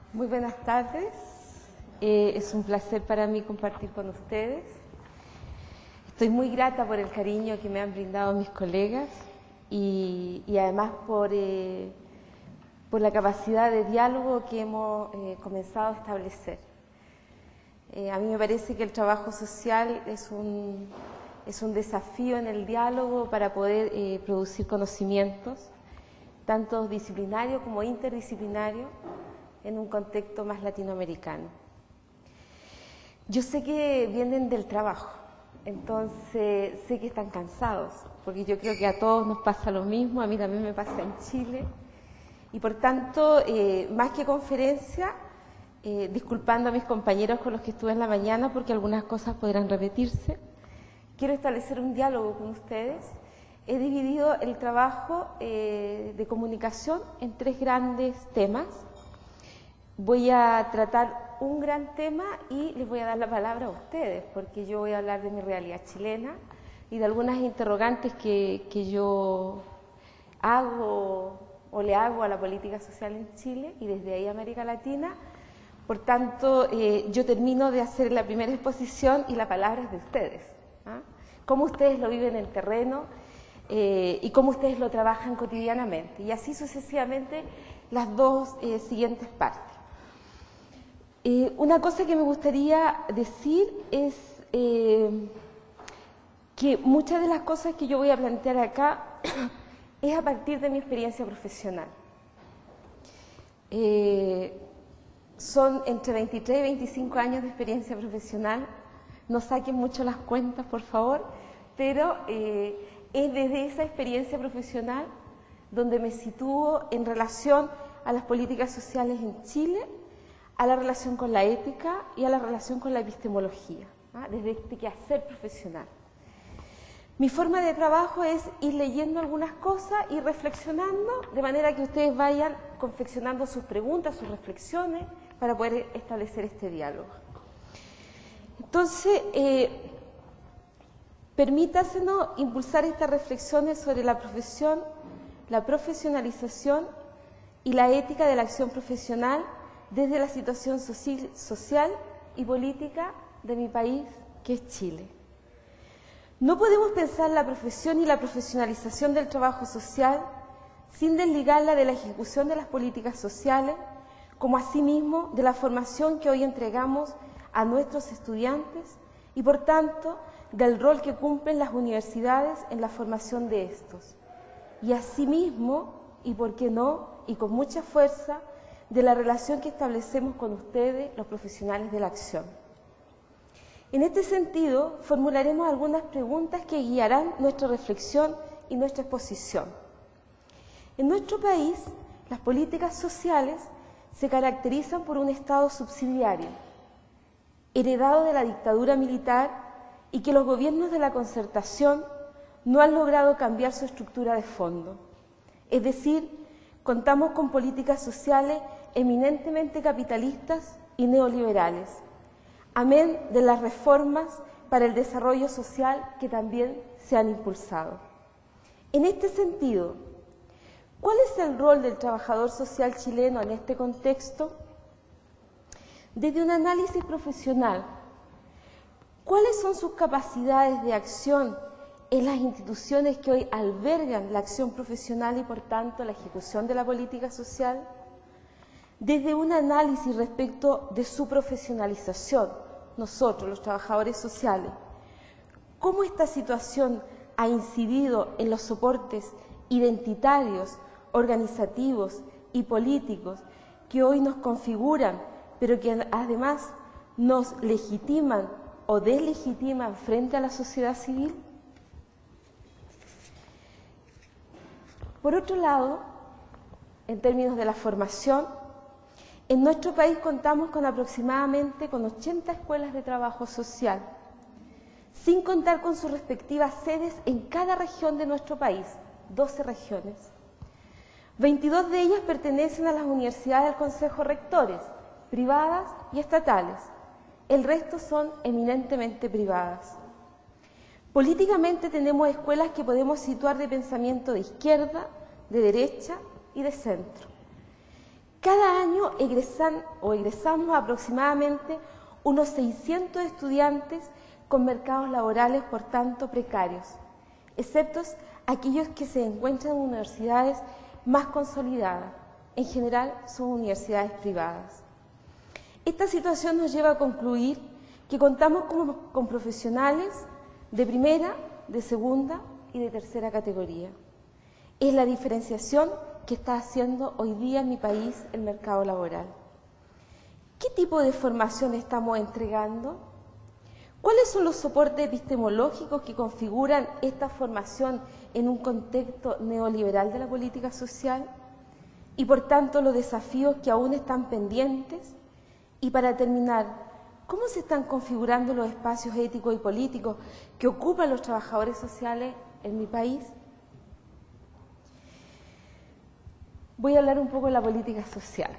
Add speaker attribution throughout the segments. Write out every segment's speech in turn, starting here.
Speaker 1: Muy buenas tardes. Es un placer para mí compartir con ustedes. Estoy muy grata por el cariño que me han brindado mis colegas y además por la capacidad de diálogo que hemos comenzado a establecer. A mí me parece que el trabajo social es un desafío en el diálogo para poder producir conocimientos, tanto disciplinario como interdisciplinario, en un contexto más latinoamericano. Yo sé que vienen del trabajo, entonces sé que están cansados, porque yo creo que a todos nos pasa lo mismo, a mí también me pasa en Chile, y por tanto, más que conferencia, disculpando a mis compañeros con los que estuve en la mañana, porque algunas cosas podrán repetirse, quiero establecer un diálogo con ustedes. He dividido el trabajo de comunicación en tres grandes temas. Voy a tratar un gran tema y les voy a dar la palabra a ustedes, porque yo voy a hablar de mi realidad chilena y de algunas interrogantes que yo hago o le hago a la política social en Chile y desde ahí a América Latina. Por tanto, yo termino de hacer la primera exposición y la palabra es de ustedes. Cómo ustedes lo viven en terreno y cómo ustedes lo trabajan cotidianamente. Y así sucesivamente las dos siguientes partes. Una cosa que me gustaría decir es que muchas de las cosas que yo voy a plantear acá es a partir de mi experiencia profesional. Son entre 23 y 25 años de experiencia profesional. No saquen mucho las cuentas, por favor, pero es desde esa experiencia profesional donde me sitúo en relación a las políticas sociales en Chile, a la relación con la ética y a la relación con la epistemología, desde este quehacer profesional. Mi forma de trabajo es ir leyendo algunas cosas y reflexionando, de manera que ustedes vayan confeccionando sus preguntas, sus reflexiones, para poder establecer este diálogo. Entonces, permítasenos impulsar estas reflexiones sobre la profesión, la profesionalización y la ética de la acción profesional desde la situación social y política de mi país, que es Chile. No podemos pensar la profesión y la profesionalización del trabajo social sin desligarla de la ejecución de las políticas sociales, como asimismo de la formación que hoy entregamos a nuestros estudiantes y, por tanto, del rol que cumplen las universidades en la formación de estos. Y asimismo, y por qué no, y con mucha fuerza, de la relación que establecemos con ustedes, los profesionales de la acción. En este sentido, formularemos algunas preguntas que guiarán nuestra reflexión y nuestra exposición. En nuestro país, las políticas sociales se caracterizan por un Estado subsidiario, heredado de la dictadura militar y que los gobiernos de la concertación no han logrado cambiar su estructura de fondo. Es decir, contamos con políticas sociales eminentemente capitalistas y neoliberales, amén de las reformas para el desarrollo social que también se han impulsado. En este sentido, ¿cuál es el rol del trabajador social chileno en este contexto? Desde un análisis profesional, ¿cuáles son sus capacidades de acción en las instituciones que hoy albergan la acción profesional y, por tanto, la ejecución de la política social? Desde un análisis respecto de su profesionalización, nosotros, los trabajadores sociales, ¿cómo esta situación ha incidido en los soportes identitarios, organizativos y políticos que hoy nos configuran, pero que además nos legitiman o deslegitiman frente a la sociedad civil? Por otro lado, en términos de la formación, en nuestro país contamos con aproximadamente 80 escuelas de trabajo social, sin contar con sus respectivas sedes en cada región de nuestro país, 12 regiones. 22 de ellas pertenecen a las universidades del Consejo Rectores, privadas y estatales. El resto son eminentemente privadas. Políticamente tenemos escuelas que podemos situar de pensamiento de izquierda, de derecha y de centro. Cada año egresamos aproximadamente unos 600 estudiantes con mercados laborales, por tanto, precarios, excepto aquellos que se encuentran en universidades más consolidadas. En general, son universidades privadas. Esta situación nos lleva a concluir que contamos con profesionales de primera, de segunda y de tercera categoría. Es la diferenciación que está haciendo hoy día en mi país el mercado laboral. ¿Qué tipo de formación estamos entregando? ¿Cuáles son los soportes epistemológicos que configuran esta formación en un contexto neoliberal de la política social? Y por tanto los desafíos que aún están pendientes. Y para terminar, ¿cómo se están configurando los espacios éticos y políticos que ocupan los trabajadores sociales en mi país? Voy a hablar un poco de la política social.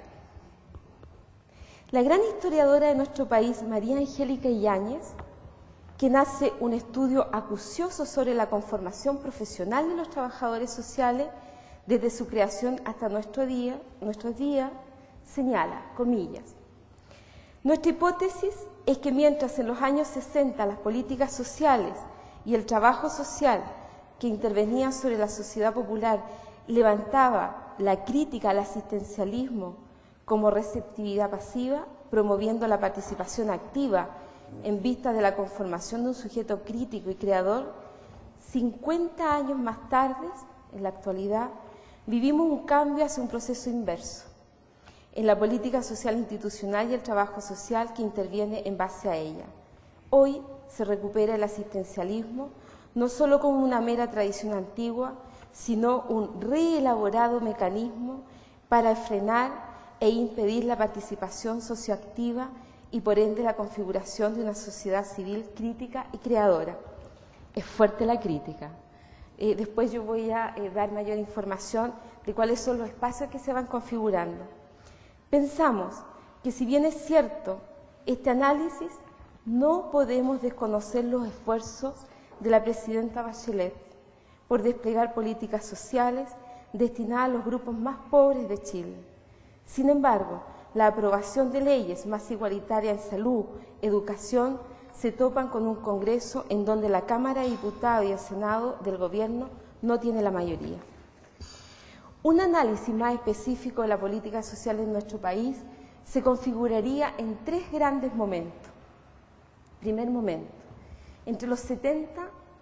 Speaker 1: La gran historiadora de nuestro país, María Angélica Yáñez, quien hace un estudio acucioso sobre la conformación profesional de los trabajadores sociales desde su creación hasta nuestros días, señala, comillas, nuestra hipótesis es que mientras en los años 60 las políticas sociales y el trabajo social que intervenían sobre la sociedad popular levantaba la crítica al asistencialismo como receptividad pasiva, promoviendo la participación activa en vista de la conformación de un sujeto crítico y creador, 50 años más tarde, en la actualidad, vivimos un cambio hacia un proceso inverso en la política social institucional y el trabajo social que interviene en base a ella. Hoy se recupera el asistencialismo no solo como una mera tradición antigua, sino un reelaborado mecanismo para frenar e impedir la participación socioactiva y por ende la configuración de una sociedad civil crítica y creadora. Es fuerte la crítica. Después yo voy a dar mayor información de cuáles son los espacios que se van configurando. Pensamos que si bien es cierto este análisis, no podemos desconocer los esfuerzos de la presidenta Bachelet por desplegar políticas sociales destinadas a los grupos más pobres de Chile. Sin embargo, la aprobación de leyes más igualitarias en salud, educación, se topan con un Congreso en donde la Cámara de Diputados y el Senado del Gobierno no tiene la mayoría. Un análisis más específico de la política social en nuestro país se configuraría en tres grandes momentos. Primer momento, entre los 60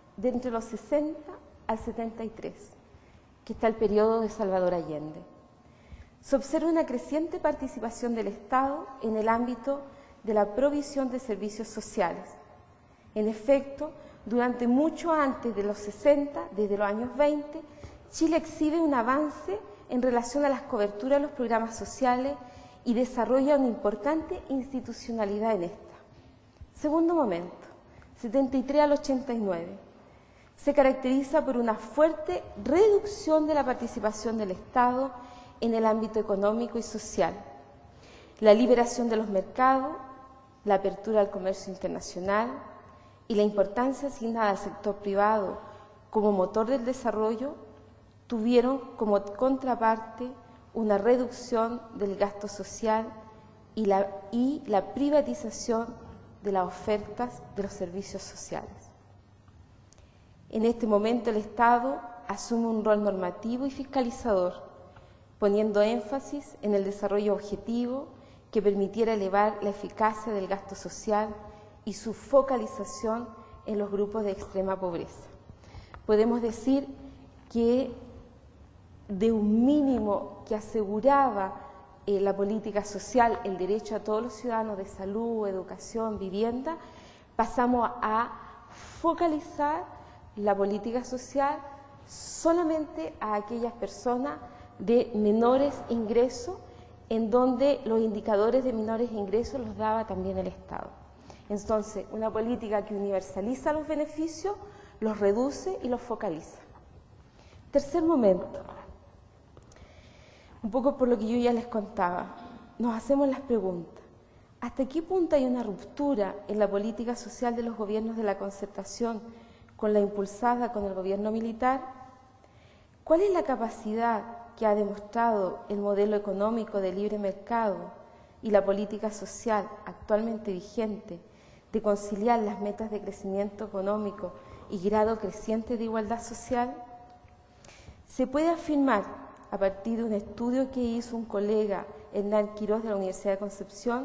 Speaker 1: al 73, que está el periodo de Salvador Allende. Se observa una creciente participación del Estado en el ámbito de la provisión de servicios sociales. En efecto, durante mucho antes de los 60, desde los años 20, Chile exhibe un avance en relación a las coberturas de los programas sociales y desarrolla una importante institucionalidad en esta. Segundo momento, 73 al 89. Se caracteriza por una fuerte reducción de la participación del Estado en el ámbito económico y social, la liberación de los mercados, la apertura al comercio internacional y la importancia asignada al sector privado como motor del desarrollo tuvieron como contraparte una reducción del gasto social y la privatización de las ofertas de los servicios sociales. En este momento el Estado asume un rol normativo y fiscalizador, poniendo énfasis en el desarrollo objetivo que permitiera elevar la eficacia del gasto social y su focalización en los grupos de extrema pobreza. Podemos decir que de un mínimo que aseguraba la política social, el derecho a todos los ciudadanos de salud, educación, vivienda, pasamos a focalizar la política social solamente a aquellas personas de menores ingresos, en donde los indicadores de menores ingresos los daba también el Estado. Entonces, una política que universaliza los beneficios, los reduce y los focaliza. Tercer momento, un poco por lo que yo ya les contaba, nos hacemos las preguntas. ¿Hasta qué punto hay una ruptura en la política social de los gobiernos de la concertación con la impulsada con el gobierno militar? ¿Cuál es la capacidad que ha demostrado el modelo económico de libre mercado y la política social actualmente vigente de conciliar las metas de crecimiento económico y grado creciente de igualdad social, se puede afirmar, a partir de un estudio que hizo un colega, Hernán Quirós, de la Universidad de Concepción,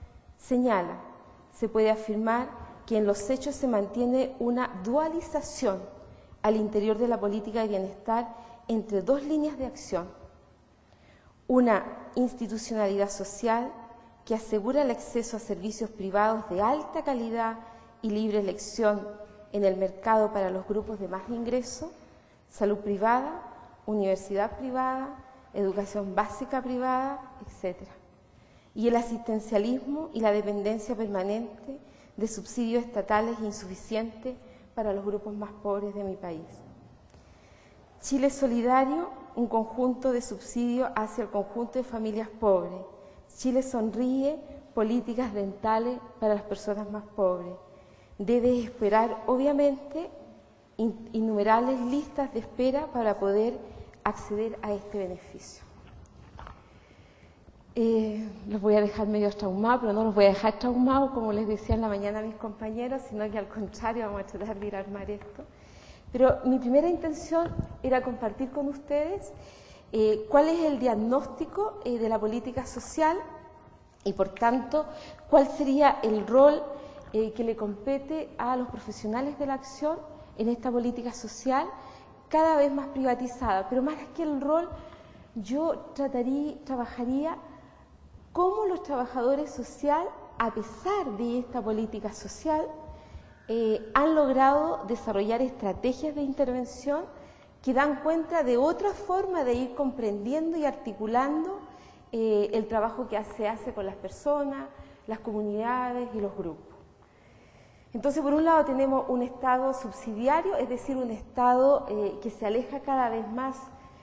Speaker 1: se puede afirmar que en los hechos se mantiene una dualización al interior de la política de bienestar entre dos líneas de acción: una institucionalidad social que asegura el acceso a servicios privados de alta calidad y libre elección en el mercado para los grupos de más ingreso, salud privada, universidad privada, educación básica privada, etc. Y el asistencialismo y la dependencia permanente de subsidios estatales insuficientes para los grupos más pobres de mi país. Chile Solidario, un conjunto de subsidios hacia el conjunto de familias pobres. Chile Sonríe, políticas dentales para las personas más pobres. Debe esperar, obviamente, innumerables listas de espera para poder acceder a este beneficio. Los voy a dejar medio traumados, pero no los voy a dejar traumados, como les decía en la mañana a mis compañeros, sino que al contrario vamos a tratar de ir a armar esto. Pero mi primera intención era compartir con ustedes cuál es el diagnóstico de la política social y, por tanto, cuál sería el rol que le compete a los profesionales de la acción en esta política social cada vez más privatizada. Pero más que el rol, yo trabajaría cómo los trabajadores sociales, a pesar de esta política social, han logrado desarrollar estrategias de intervención que dan cuenta de otra forma de ir comprendiendo y articulando el trabajo que se hace con las personas, las comunidades y los grupos. Entonces, por un lado tenemos un Estado subsidiario, es decir, un Estado que se aleja cada vez más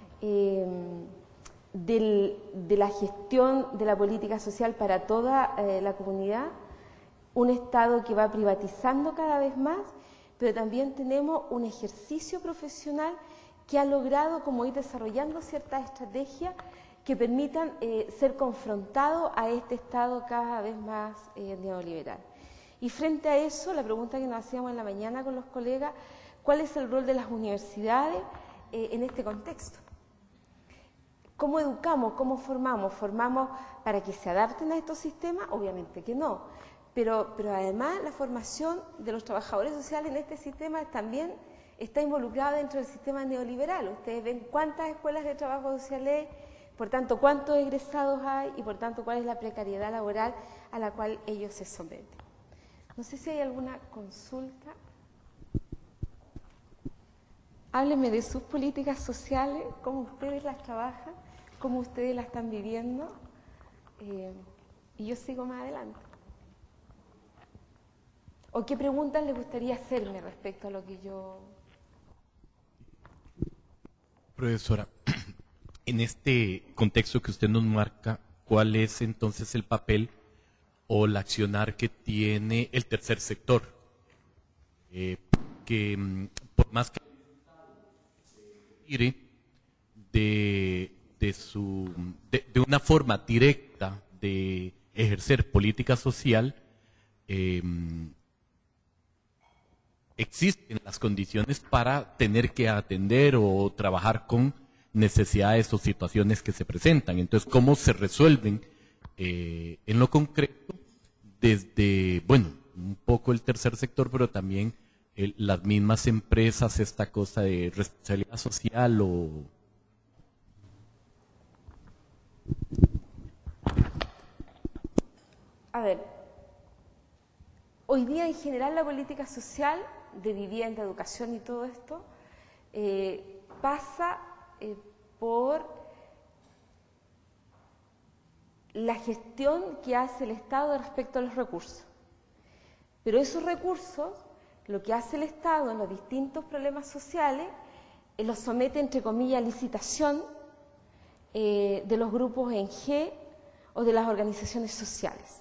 Speaker 1: de la gestión de la política social para toda la comunidad, un Estado que va privatizando cada vez más, pero también tenemos un ejercicio profesional que ha logrado como ir desarrollando ciertas estrategias que permitan ser confrontados a este Estado cada vez más neoliberal. Y frente a eso, la pregunta que nos hacíamos en la mañana con los colegas, ¿cuál es el rol de las universidades en este contexto? ¿Cómo educamos? ¿Cómo formamos? ¿Formamos para que se adapten a estos sistemas? Obviamente que no. Pero además la formación de los trabajadores sociales en este sistema también está involucrada dentro del sistema neoliberal. Ustedes ven cuántas escuelas de trabajo social hay, por tanto cuántos egresados hay y por tanto cuál es la precariedad laboral a la cual ellos se someten. No sé si hay alguna consulta. Háblenme de sus políticas sociales, cómo ustedes las trabajan, cómo ustedes las están viviendo, y yo sigo más adelante. ¿O qué preguntas les gustaría hacerme respecto a lo que yo...
Speaker 2: Profesora, en este contexto que usted nos marca, ¿cuál es entonces el papel o el accionar que tiene el tercer sector? Que por más que tire de una forma directa de ejercer política social, existen las condiciones para tener que atender o trabajar con necesidades o situaciones que se presentan. Entonces, ¿cómo se resuelven en lo concreto desde, bueno, un poco el tercer sector, pero también las mismas empresas, esta cosa de responsabilidad social o...
Speaker 1: A ver, hoy día en general la política social de vivienda, educación y todo esto pasa por la gestión que hace el Estado respecto a los recursos. Pero esos recursos, lo que hace el Estado en los distintos problemas sociales, los somete, entre comillas, a licitación de los grupos en G o de las organizaciones sociales.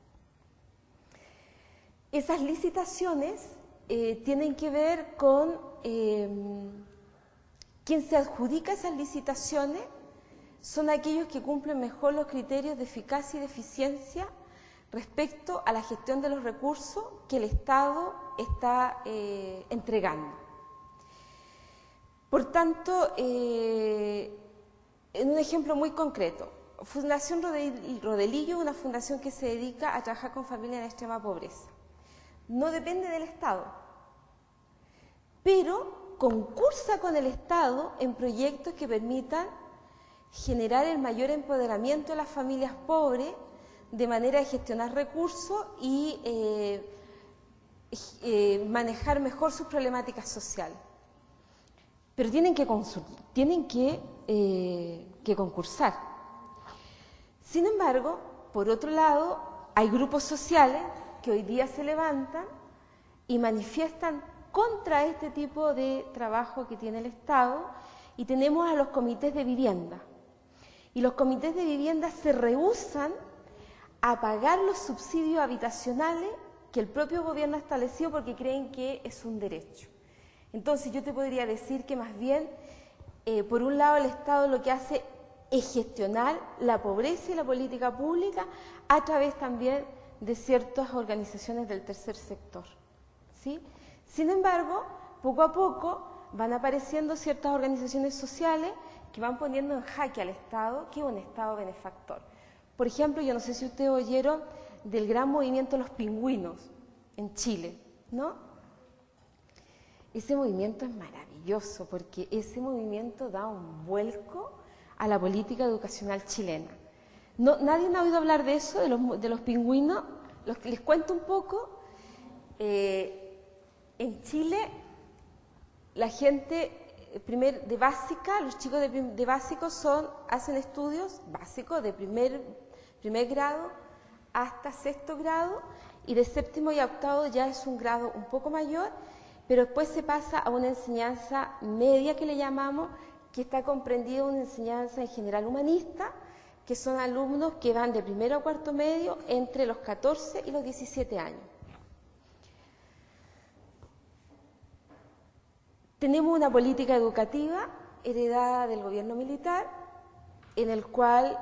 Speaker 1: Esas licitaciones tienen que ver con quién se adjudica esas licitaciones, son aquellos que cumplen mejor los criterios de eficacia y de eficiencia respecto a la gestión de los recursos que el Estado está entregando. Por tanto, en un ejemplo muy concreto, Fundación Rodelillo es una fundación que se dedica a trabajar con familias en extrema pobreza. No depende del Estado, pero concursa con el Estado en proyectos que permitan generar el mayor empoderamiento de las familias pobres de manera de gestionar recursos y manejar mejor sus problemáticas sociales. Pero tienen que concursar. Sin embargo, por otro lado, hay grupos sociales que hoy día se levantan y manifiestan contra este tipo de trabajo que tiene el Estado, y tenemos a los comités de vivienda. Y los comités de vivienda se rehúsan a pagar los subsidios habitacionales que el propio gobierno ha establecido porque creen que es un derecho. Entonces yo te podría decir que más bien, por un lado, el Estado lo que hace es gestionar la pobreza y la política pública a través también de ciertas organizaciones del tercer sector, ¿sí? Sin embargo, poco a poco van apareciendo ciertas organizaciones sociales que van poniendo en jaque al Estado, que es un Estado benefactor. Por ejemplo, yo no sé si ustedes oyeron del gran movimiento Los Pingüinos en Chile, ¿no? Ese movimiento es maravilloso porque ese movimiento da un vuelco a la política educacional chilena. ¿Nadie ha oído hablar de eso, de los pingüinos? Les cuento un poco. En Chile, la gente de básica, los chicos de básico hacen estudios básicos de primer grado hasta sexto grado, y de séptimo y octavo ya es un grado un poco mayor, pero después se pasa a una enseñanza media que le llamamos, que está comprendida en una enseñanza en general humanista, que son alumnos que van de primero a cuarto medio entre los 14 y los 17 años. Tenemos una política educativa heredada del gobierno militar, en el cual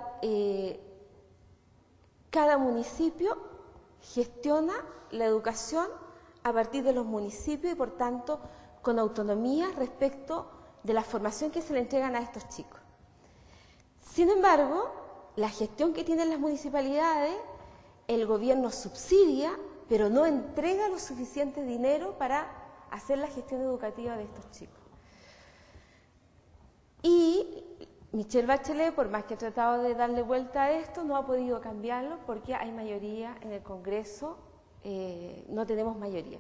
Speaker 1: cada municipio gestiona la educación a partir de los municipios y, por tanto, con autonomía respecto de la formación que se le entregan a estos chicos. Sin embargo, la gestión que tienen las municipalidades, el gobierno subsidia, pero no entrega lo suficiente dinero para hacer la gestión educativa de estos chicos. Y Michelle Bachelet, por más que ha tratado de darle vuelta a esto, no ha podido cambiarlo porque hay mayoría en el Congreso, no tenemos mayoría.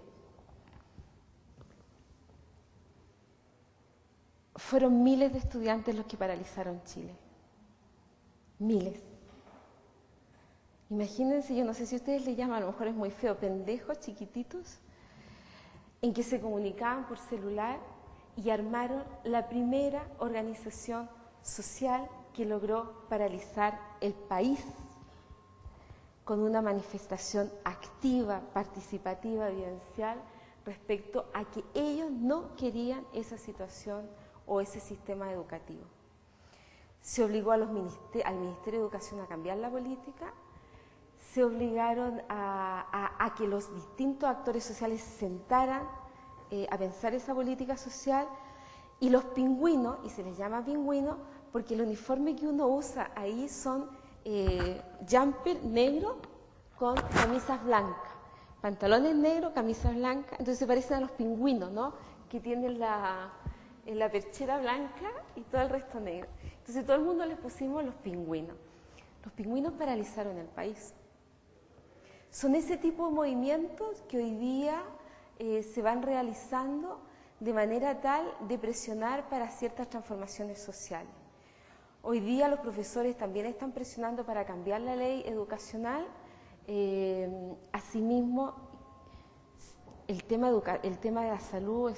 Speaker 1: Fueron miles de estudiantes los que paralizaron Chile. Miles. Imagínense, yo no sé si ustedes le llaman, a lo mejor es muy feo, pendejos chiquititos, en que se comunicaban por celular y armaron la primera organización social que logró paralizar el país con una manifestación activa, participativa, vivencial respecto a que ellos no querían esa situación o ese sistema educativo. Se obligó al Ministerio de Educación a cambiar la política, se obligaron a que los distintos actores sociales se sentaran a pensar esa política social, y los pingüinos, y se les llama pingüinos porque el uniforme que uno usa ahí son jumper negro con camisas blancas, pantalones negros, camisas blancas, entonces se parecen a los pingüinos, ¿no? Que tienen la perchera blanca y todo el resto negro. Entonces todo el mundo les pusimos los pingüinos. Los pingüinos paralizaron el país. Son ese tipo de movimientos que hoy día se van realizando de manera tal de presionar para ciertas transformaciones sociales. Hoy día los profesores también están presionando para cambiar la ley educacional. Asimismo, el tema de la salud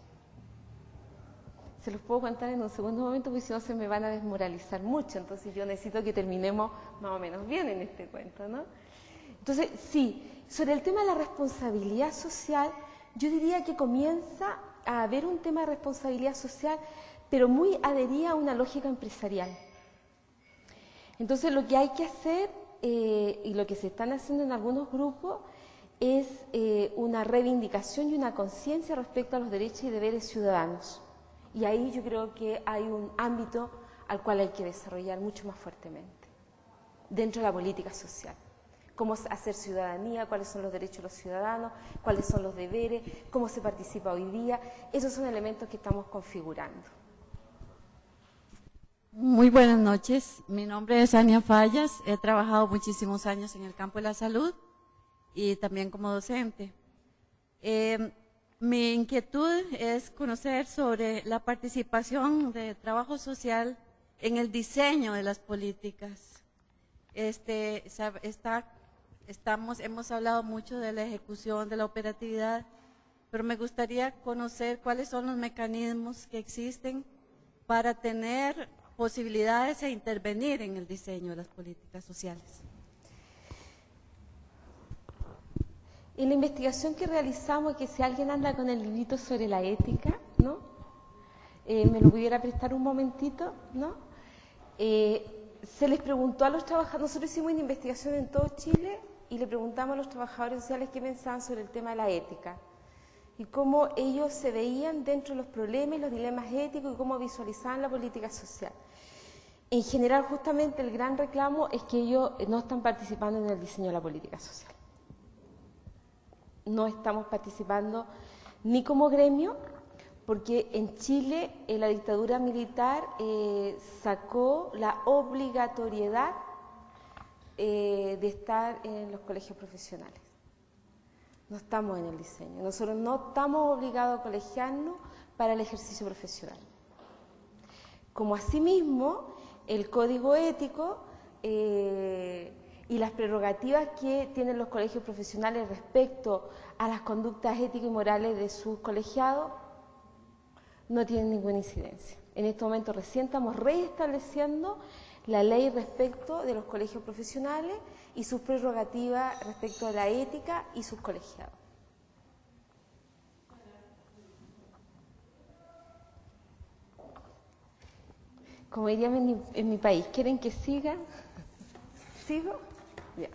Speaker 1: se los puedo contar en un segundo momento porque si no se me van a desmoralizar mucho, entonces yo necesito que terminemos más o menos bien en este cuento, ¿no? Entonces, sí, sobre el tema de la responsabilidad social, yo diría que comienza a haber un tema de responsabilidad social, pero muy adherida a una lógica empresarial. Entonces, lo que hay que hacer, y lo que se están haciendo en algunos grupos, es una reivindicación y una conciencia respecto a los derechos y deberes ciudadanos. Y ahí yo creo que hay un ámbito al cual hay que desarrollar mucho más fuertemente, dentro de la política social. Cómo hacer ciudadanía, cuáles son los derechos de los ciudadanos, cuáles son los deberes, cómo se participa hoy día. Esos son elementos que estamos configurando.
Speaker 3: Muy buenas noches, mi nombre es Ania Fallas, he trabajado muchísimos años en el campo de la salud y también como docente. Mi inquietud es conocer sobre la participación de trabajo social en el diseño de las políticas. Hemos hablado mucho de la ejecución, de la operatividad, pero me gustaría conocer cuáles son los mecanismos que existen para tener posibilidades de intervenir en el diseño de las políticas sociales.
Speaker 1: En la investigación que realizamos, que si alguien anda con el librito sobre la ética, ¿no? Me lo pudiera prestar un momentito, ¿no? Se les preguntó a los trabajadores, nosotros hicimos una investigación en todo Chile y le preguntamos a los trabajadores sociales qué pensaban sobre el tema de la ética y cómo ellos se veían dentro de los problemas y los dilemas éticos y cómo visualizaban la política social. En general, justamente el gran reclamo es que ellos no están participando en el diseño de la política social. No estamos participando ni como gremio, porque en Chile la dictadura militar sacó la obligatoriedad de estar en los colegios profesionales. No estamos en el diseño. Nosotros no estamos obligados a colegiarnos para el ejercicio profesional. Como asimismo, el código ético y las prerrogativas que tienen los colegios profesionales respecto a las conductas éticas y morales de sus colegiados no tienen ninguna incidencia. En este momento recién estamos reestableciendo la ley respecto de los colegios profesionales y sus prerrogativas respecto de la ética y sus colegiados. Como dirían en mi país, ¿quieren que siga? ¿Sigo? Ya.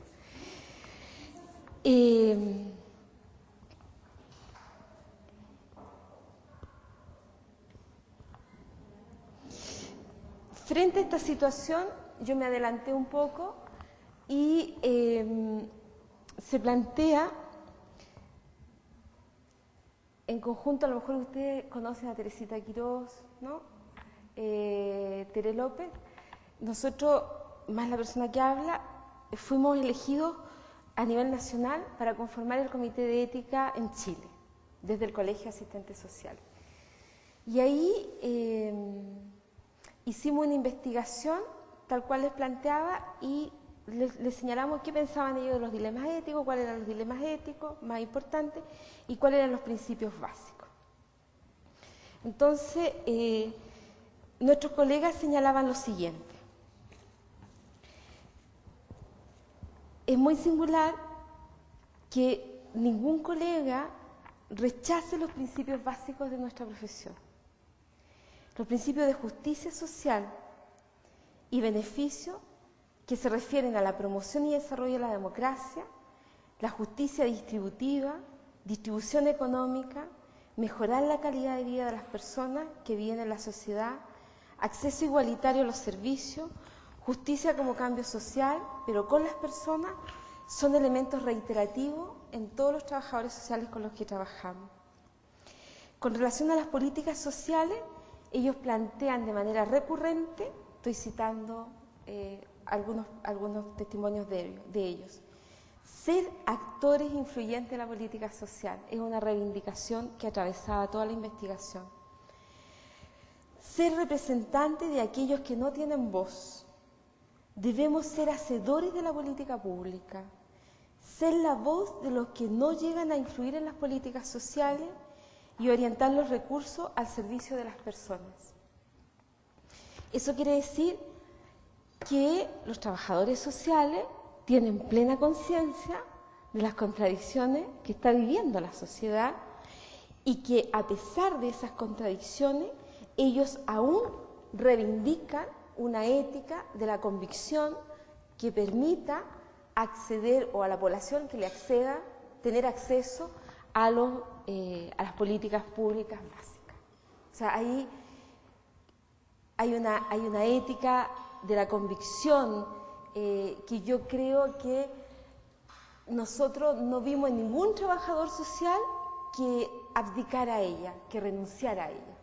Speaker 1: Frente a esta situación, yo me adelanté un poco y se plantea, en conjunto, a lo mejor ustedes conocen a Teresita Quirós, ¿no? Tere López, nosotros, más la persona que habla, fuimos elegidos a nivel nacional para conformar el Comité de Ética en Chile, desde el Colegio de Asistentes Sociales. Y ahí hicimos una investigación, tal cual les planteaba, y les señalamos qué pensaban ellos de los dilemas éticos, cuáles eran los dilemas éticos más importantes y cuáles eran los principios básicos. Entonces, nuestros colegas señalaban lo siguiente. Es muy singular que ningún colega rechace los principios básicos de nuestra profesión. Los principios de justicia social y beneficio que se refieren a la promoción y desarrollo de la democracia, la justicia distributiva, distribución económica, mejorar la calidad de vida de las personas que viven en la sociedad, acceso igualitario a los servicios, justicia como cambio social, pero con las personas, son elementos reiterativos en todos los trabajadores sociales con los que trabajamos. Con relación a las políticas sociales, ellos plantean de manera recurrente, estoy citando algunos testimonios de ellos, ser actores influyentes en la política social. Es una reivindicación que atravesaba toda la investigación. Ser representantes de aquellos que no tienen voz. Debemos ser hacedores de la política pública, ser la voz de los que no llegan a influir en las políticas sociales y orientar los recursos al servicio de las personas. Eso quiere decir que los trabajadores sociales tienen plena conciencia de las contradicciones que está viviendo la sociedad y que a pesar de esas contradicciones, ellos aún reivindican una ética de la convicción que permita acceder, o a la población que le acceda, tener acceso a las políticas públicas básicas. O sea, ahí hay una ética de la convicción que yo creo que nosotros no vimos en ningún trabajador social que abdicara a ella, que renunciara a ella.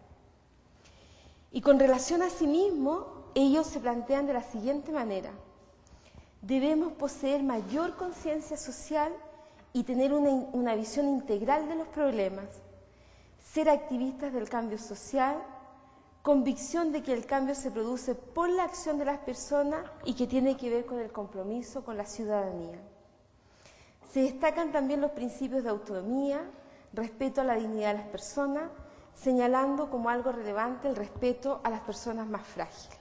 Speaker 1: Y con relación a sí mismo, ellos se plantean de la siguiente manera: debemos poseer mayor conciencia social y tener una visión integral de los problemas, ser activistas del cambio social, convicción de que el cambio se produce por la acción de las personas y que tiene que ver con el compromiso con la ciudadanía. Se destacan también los principios de autonomía, respeto a la dignidad de las personas, señalando como algo relevante el respeto a las personas más frágiles.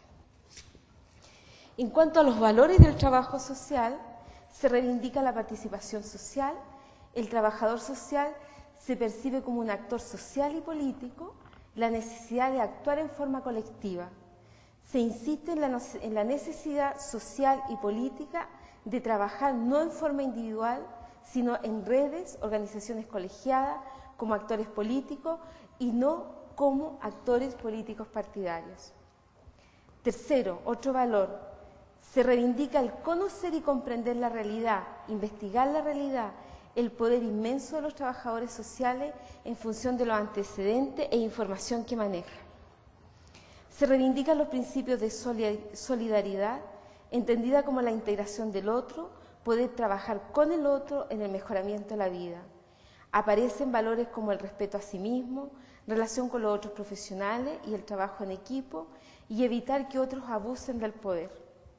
Speaker 1: En cuanto a los valores del trabajo social, se reivindica la participación social. El trabajador social se percibe como un actor social y político, la necesidad de actuar en forma colectiva. Se insiste en la necesidad social y política de trabajar no en forma individual, sino en redes, organizaciones colegiadas, como actores políticos y no como actores políticos partidarios. Tercero, otro valor. Se reivindica el conocer y comprender la realidad, investigar la realidad, el poder inmenso de los trabajadores sociales en función de los antecedentes e información que manejan. Se reivindican los principios de solidaridad, entendida como la integración del otro, poder trabajar con el otro en el mejoramiento de la vida. Aparecen valores como el respeto a sí mismo, relación con los otros profesionales y el trabajo en equipo, y evitar que otros abusen del poder.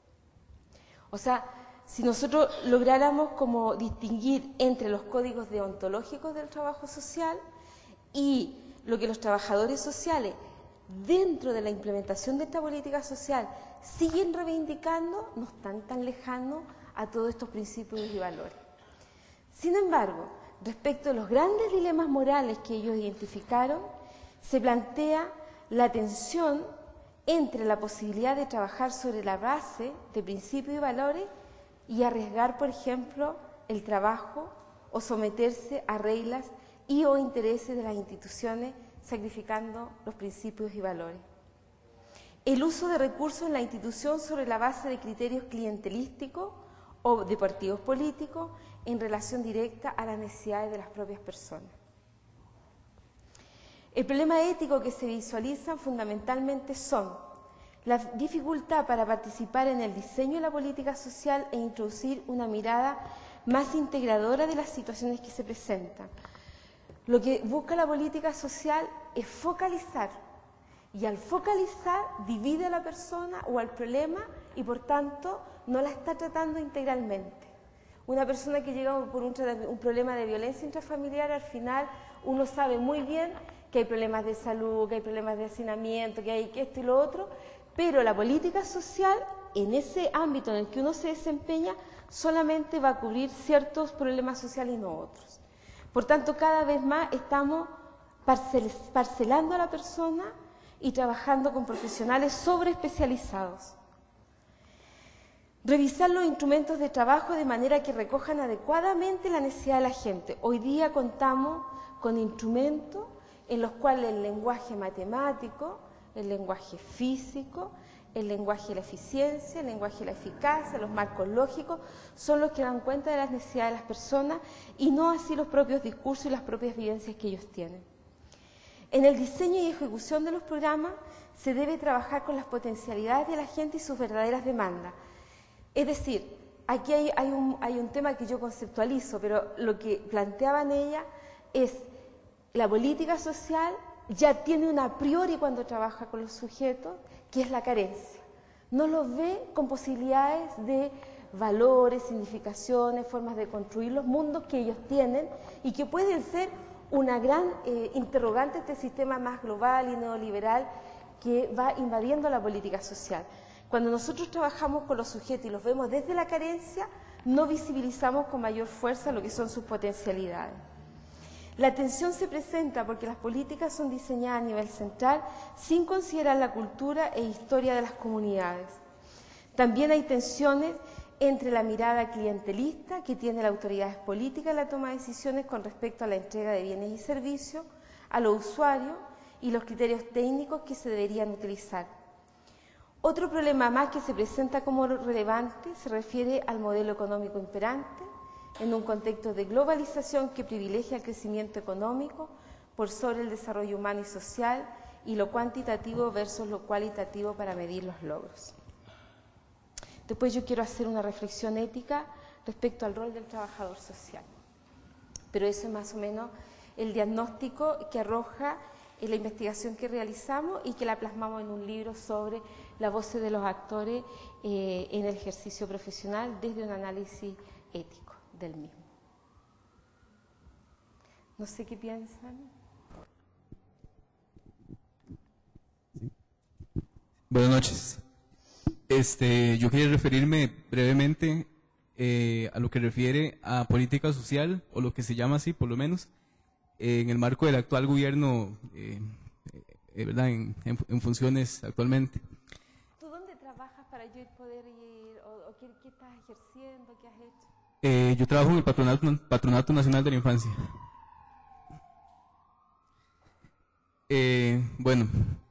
Speaker 1: O sea, si nosotros lográramos como distinguir entre los códigos deontológicos del trabajo social y lo que los trabajadores sociales, dentro de la implementación de esta política social, siguen reivindicando, no están tan lejanos a todos estos principios y valores. Sin embargo, respecto a los grandes dilemas morales que ellos identificaron, se plantea la tensión entre la posibilidad de trabajar sobre la base de principios y valores y arriesgar, por ejemplo, el trabajo o someterse a reglas y o intereses de las instituciones, sacrificando los principios y valores. El uso de recursos en la institución sobre la base de criterios clientelísticos o de partidos políticos en relación directa a las necesidades de las propias personas. El problema ético que se visualizan fundamentalmente son la dificultad para participar en el diseño de la política social e introducir una mirada más integradora de las situaciones que se presentan. Lo que busca la política social es focalizar, y al focalizar divide a la persona o al problema y por tanto no la está tratando integralmente. Una persona que llega por un problema de violencia intrafamiliar, al final uno sabe muy bien que hay problemas de salud, que hay problemas de hacinamiento, que hay esto y lo otro, pero la política social, en ese ámbito en el que uno se desempeña, solamente va a cubrir ciertos problemas sociales y no otros. Por tanto, cada vez más estamos parcelando a la persona y trabajando con profesionales sobreespecializados. Revisar los instrumentos de trabajo de manera que recojan adecuadamente la necesidad de la gente. Hoy día contamos con instrumentos en los cuales el lenguaje matemático, el lenguaje físico, el lenguaje de la eficiencia, el lenguaje de la eficacia, los marcos lógicos, son los que dan cuenta de las necesidades de las personas y no así los propios discursos y las propias vivencias que ellos tienen. En el diseño y ejecución de los programas se debe trabajar con las potencialidades de la gente y sus verdaderas demandas. Es decir, aquí hay un tema que yo conceptualizo, pero lo que planteaban ella es la política social ya tiene una a priori cuando trabaja con los sujetos, que es la carencia. No los ve con posibilidades de valores, significaciones, formas de construir los mundos que ellos tienen y que pueden ser una gran interrogante a este sistema más global y neoliberal que va invadiendo la política social. Cuando nosotros trabajamos con los sujetos y los vemos desde la carencia, no visibilizamos con mayor fuerza lo que son sus potencialidades. La tensión se presenta porque las políticas son diseñadas a nivel central sin considerar la cultura e historia de las comunidades. También hay tensiones entre la mirada clientelista que tiene la autoridad política en la toma de decisiones con respecto a la entrega de bienes y servicios a los usuarios y los criterios técnicos que se deberían utilizar. Otro problema más que se presenta como relevante se refiere al modelo económico imperante en un contexto de globalización que privilegia el crecimiento económico por sobre el desarrollo humano y social y lo cuantitativo versus lo cualitativo para medir los logros. Después yo quiero hacer una reflexión ética respecto al rol del trabajador social. Pero eso es más o menos el diagnóstico que arroja en la investigación que realizamos y que la plasmamos en un libro sobre las voces de los actores en el ejercicio profesional desde un análisis ético del mismo. No sé qué piensan.
Speaker 4: Buenas noches. Yo quería referirme brevemente a lo que refiere a política social, o lo que se llama así, por lo menos, en el marco del actual gobierno, ¿verdad? En funciones actualmente.
Speaker 1: ¿Tú dónde trabajas para yo poder ir, o qué estás ejerciendo, qué has hecho?
Speaker 4: Yo trabajo en el Patronato Nacional de la Infancia. Bueno,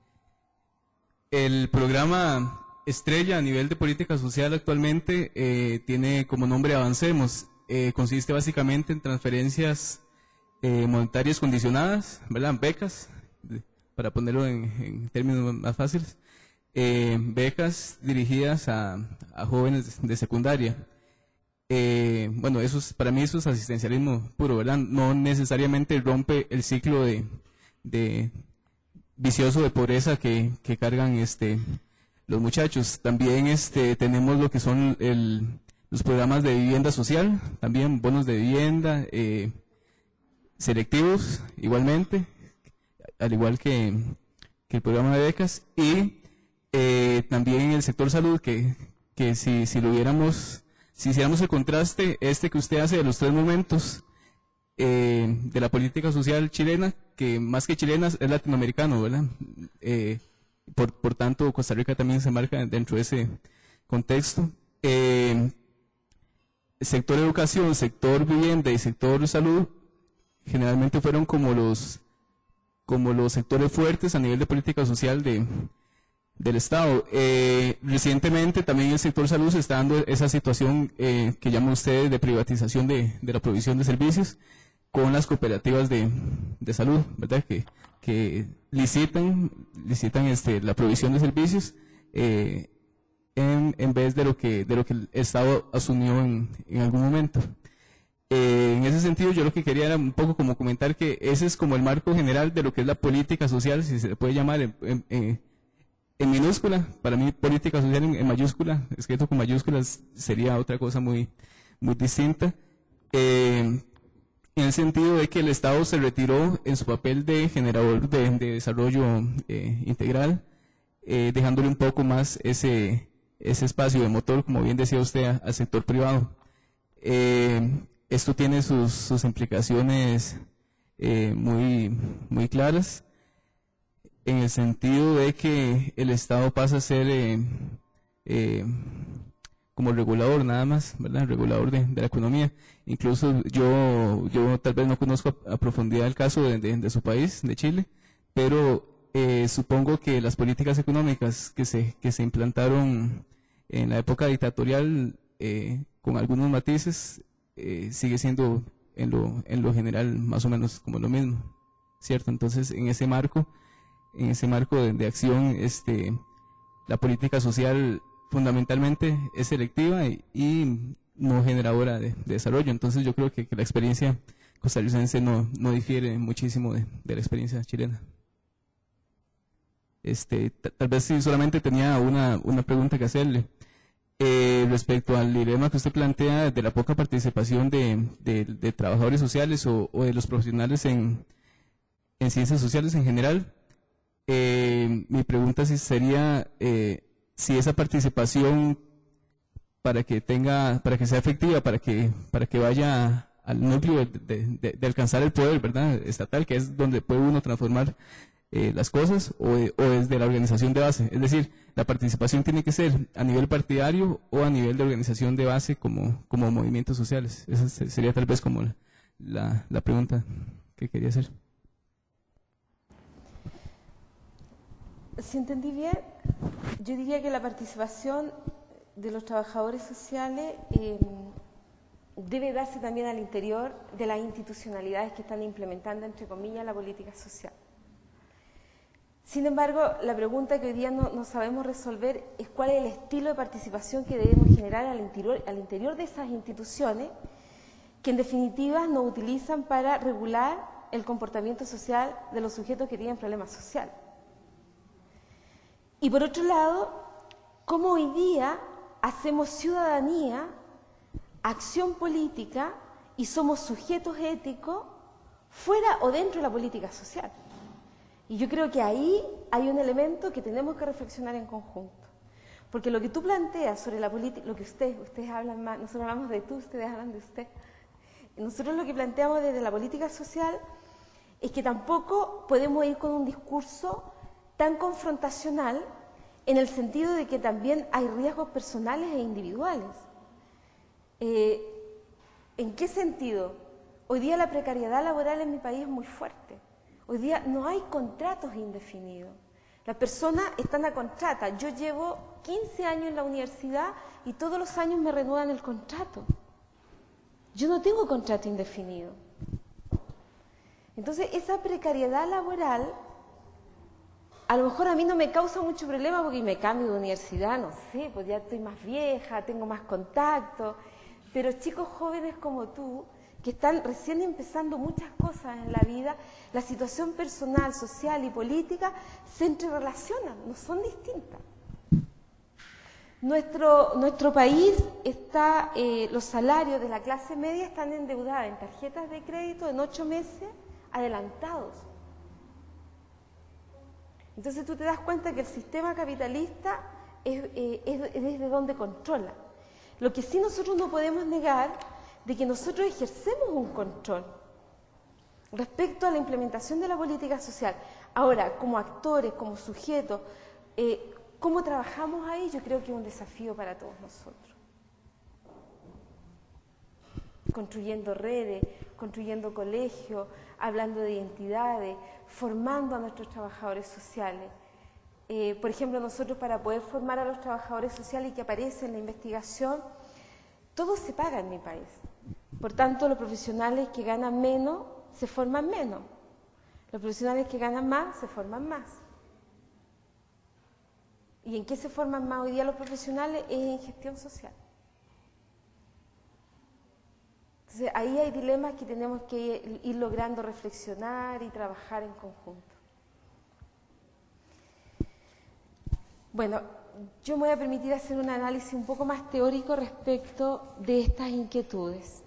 Speaker 4: el programa estrella a nivel de política social actualmente tiene como nombre Avancemos. Consiste básicamente en transferencias monetarias condicionadas, ¿verdad? Becas, para ponerlo en términos más fáciles, becas dirigidas a jóvenes de secundaria. Bueno, para mí eso es asistencialismo puro, ¿verdad? No necesariamente rompe el ciclo de vicioso de pobreza que cargan los muchachos. También tenemos lo que son los programas de vivienda social, también bonos de vivienda, selectivos igualmente, al igual que el programa de becas, y también en el sector salud, que si lo viéramos, si hiciéramos el contraste que usted hace de los 3 momentos de la política social chilena, que más que chilena es latinoamericano, ¿verdad? Por tanto, Costa Rica también se marca dentro de ese contexto. Sector educación, sector vivienda y sector salud generalmente fueron como los sectores fuertes a nivel de política social del Estado. Recientemente también el sector salud se está dando esa situación que llaman ustedes de privatización de la provisión de servicios con las cooperativas de salud, ¿verdad? Que licitan la provisión de servicios en vez de lo que el Estado asumió en algún momento. En ese sentido, yo lo que quería era un poco como comentar que ese es como el marco general de lo que es la política social, si se le puede llamar en minúscula. Para mí, política social en mayúscula, escrito con mayúsculas, sería otra cosa muy, muy distinta. En el sentido de que el Estado se retiró en su papel de generador de desarrollo integral, dejándole un poco más ese espacio de motor, como bien decía usted, al sector privado. Esto tiene sus implicaciones muy, muy claras, en el sentido de que el Estado pasa a ser como regulador nada más, ¿verdad? Regulador de la economía. Incluso yo tal vez no conozco a profundidad el caso de su país, de Chile, pero supongo que las políticas económicas que se implantaron en la época dictatorial, con algunos matices, sigue siendo en lo general más o menos como lo mismo, ¿cierto? Entonces, en ese marco de acción, la política social fundamentalmente es selectiva y no generadora de desarrollo. Entonces, yo creo que la experiencia costarricense no difiere muchísimo de la experiencia chilena. Tal vez sí solamente tenía una pregunta que hacerle. Respecto al dilema que usted plantea de la poca participación de trabajadores sociales o de los profesionales en ciencias sociales en general, mi pregunta sería si esa participación para que sea efectiva, para que vaya al núcleo de alcanzar el poder, ¿verdad?, estatal, que es donde puede uno transformar las cosas, o desde la organización de base. Es decir, la participación tiene que ser a nivel partidario o a nivel de organización de base como movimientos sociales. Esa sería tal vez como la pregunta que quería hacer.
Speaker 1: Si entendí bien, yo diría que la participación de los trabajadores sociales debe darse también al interior de las institucionalidades que están implementando, entre comillas, la política social. Sin embargo, la pregunta que hoy día no sabemos resolver es cuál es el estilo de participación que debemos generar al interior de esas instituciones que en definitiva nos utilizan para regular el comportamiento social de los sujetos que tienen problemas sociales. Y por otro lado, cómo hoy día hacemos ciudadanía, acción política y somos sujetos éticos fuera o dentro de la política social. Y yo creo que ahí hay un elemento que tenemos que reflexionar en conjunto. Porque lo que tú planteas sobre la política, lo que ustedes hablan más, nosotros hablamos de tú, ustedes hablan de usted. Nosotros lo que planteamos desde la política social es que tampoco podemos ir con un discurso tan confrontacional en el sentido de que también hay riesgos personales e individuales. ¿En qué sentido? Hoy día la precariedad laboral en mi país es muy fuerte. Hoy día no hay contratos indefinidos. Las personas están a contrata. Yo llevo 15 años en la universidad y todos los años me renuevan el contrato. Yo no tengo contrato indefinido. Entonces, esa precariedad laboral, a lo mejor a mí no me causa mucho problema porque me cambio de universidad, no sé, pues ya estoy más vieja, tengo más contacto, pero chicos jóvenes como tú, que están recién empezando muchas cosas en la vida, la situación personal, social y política se entrerelacionan, no son distintas. Nuestro país está, los salarios de la clase media están endeudados en tarjetas de crédito en 8 meses adelantados. Entonces tú te das cuenta que el sistema capitalista es desde donde controla. Lo que sí nosotros no podemos negar de que nosotros ejercemos un control respecto a la implementación de la política social. Ahora, como actores, como sujetos, ¿cómo trabajamos ahí? Yo creo que es un desafío para todos nosotros. Construyendo redes, construyendo colegios, hablando de identidades, formando a nuestros trabajadores sociales. Por ejemplo, nosotros para poder formar a los trabajadores sociales y que aparece en la investigación, todo se paga en mi país. Por tanto, los profesionales que ganan menos se forman menos. Los profesionales que ganan más se forman más. ¿Y en qué se forman más hoy día los profesionales? Es en gestión social. Entonces, ahí hay dilemas que tenemos que ir logrando reflexionar y trabajar en conjunto. Bueno, yo me voy a permitir hacer un análisis un poco más teórico respecto de estas inquietudes.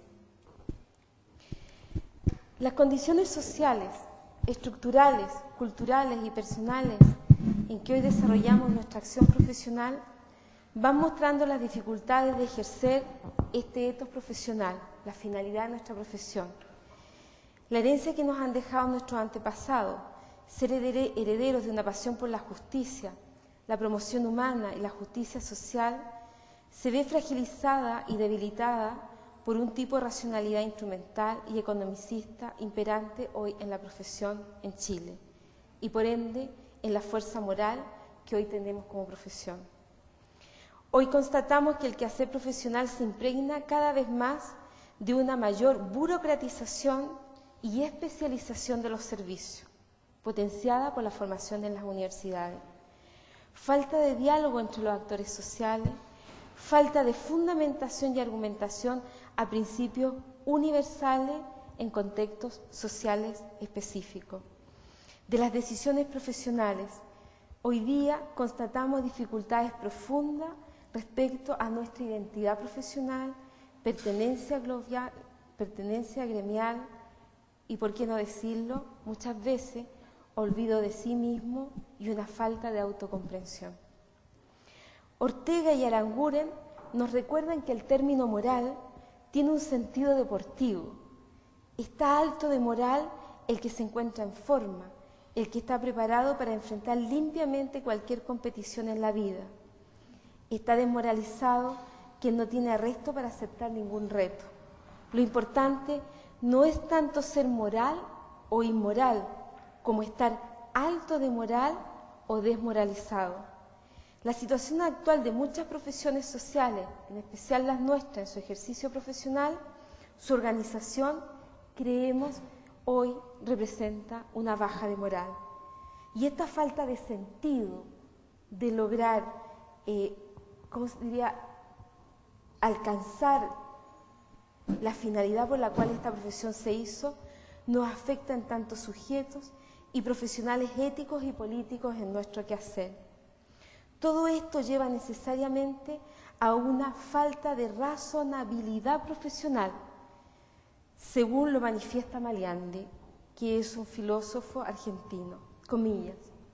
Speaker 1: Las condiciones sociales, estructurales, culturales y personales en que hoy desarrollamos nuestra acción profesional van mostrando las dificultades de ejercer este etos profesional, la finalidad de nuestra profesión. La herencia que nos han dejado nuestros antepasados, ser herederos de una pasión por la justicia, la promoción humana y la justicia social, se ve fragilizada y debilitada por un tipo de racionalidad instrumental y economicista imperante hoy en la profesión en Chile y por ende en la fuerza moral que hoy tenemos como profesión. Hoy constatamos que el quehacer profesional se impregna cada vez más de una mayor burocratización y especialización de los servicios, potenciada por la formación en las universidades. Falta de diálogo entre los actores sociales, falta de fundamentación y argumentación a principios universales en contextos sociales específicos. De las decisiones profesionales, hoy día constatamos dificultades profundas respecto a nuestra identidad profesional, pertenencia global, pertenencia gremial y, por qué no decirlo, muchas veces olvido de sí mismo y una falta de autocomprensión. Ortega y Aranguren nos recuerdan que el término moral tiene un sentido deportivo Está alto de moral el que se encuentra en forma, el que está preparado para enfrentar limpiamente cualquier competición en la vida. Está desmoralizado quien no tiene arresto para aceptar ningún reto. Lo importante no es tanto ser moral o inmoral, como estar alto de moral o desmoralizado. La situación actual de muchas profesiones sociales, en especial las nuestras en su ejercicio profesional, su organización, creemos, hoy representa una baja de moral. Y esta falta de sentido de lograr, ¿cómo se diría?, alcanzar la finalidad por la cual esta profesión se hizo, nos afecta en tanto sujetos y profesionales éticos y políticos en nuestro quehacer. Todo esto lleva necesariamente a una falta de razonabilidad profesional, según lo manifiesta Maliandi, que es un filósofo argentino, comillas.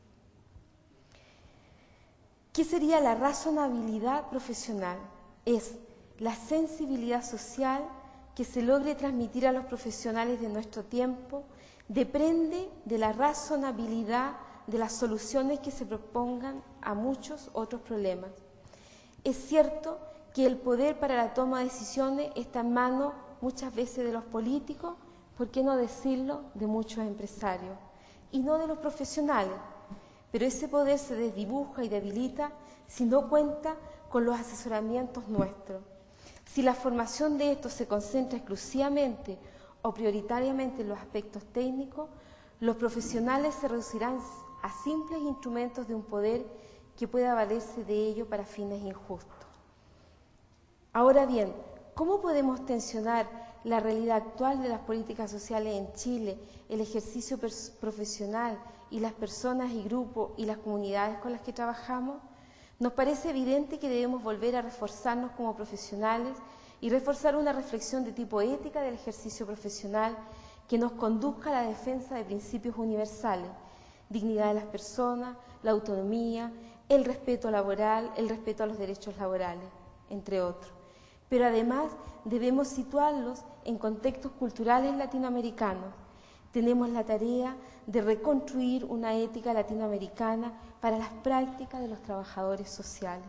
Speaker 1: ¿Qué sería la razonabilidad profesional? Es la sensibilidad social que se logre transmitir a los profesionales de nuestro tiempo, depende de la razonabilidad de las soluciones que se propongan a muchos otros problemas. Es cierto que el poder para la toma de decisiones está en manos muchas veces de los políticos, ¿por qué no decirlo?, de muchos empresarios, y no de los profesionales. Pero ese poder se desdibuja y debilita si no cuenta con los asesoramientos nuestros. Si la formación de estos se concentra exclusivamente o prioritariamente en los aspectos técnicos, los profesionales se reducirán a simples instrumentos de un poder que pueda valerse de ello para fines injustos. Ahora bien, ¿cómo podemos tensionar la realidad actual de las políticas sociales en Chile, el ejercicio profesional y las personas y grupos y las comunidades con las que trabajamos? Nos parece evidente que debemos volver a reforzarnos como profesionales y reforzar una reflexión de tipo ética del ejercicio profesional que nos conduzca a la defensa de principios universales, dignidad de las personas, la autonomía, el respeto laboral, el respeto a los derechos laborales, entre otros. Pero además debemos situarlos en contextos culturales latinoamericanos. Tenemos la tarea de reconstruir una ética latinoamericana para las prácticas de los trabajadores sociales.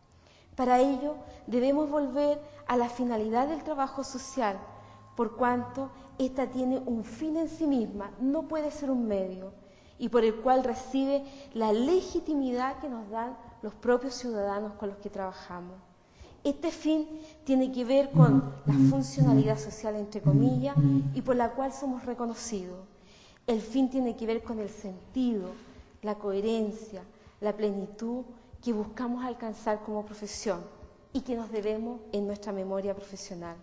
Speaker 1: Para ello debemos volver a la finalidad del trabajo social, por cuanto ésta tiene un fin en sí misma, no puede ser un medio, y por el cual recibe la legitimidad que nos dan los propios ciudadanos con los que trabajamos. Este fin tiene que ver con la funcionalidad social, entre comillas, y por la cual somos reconocidos. El fin tiene que ver con el sentido, la coherencia, la plenitud que buscamos alcanzar como profesión y que nos debemos en nuestra memoria profesional.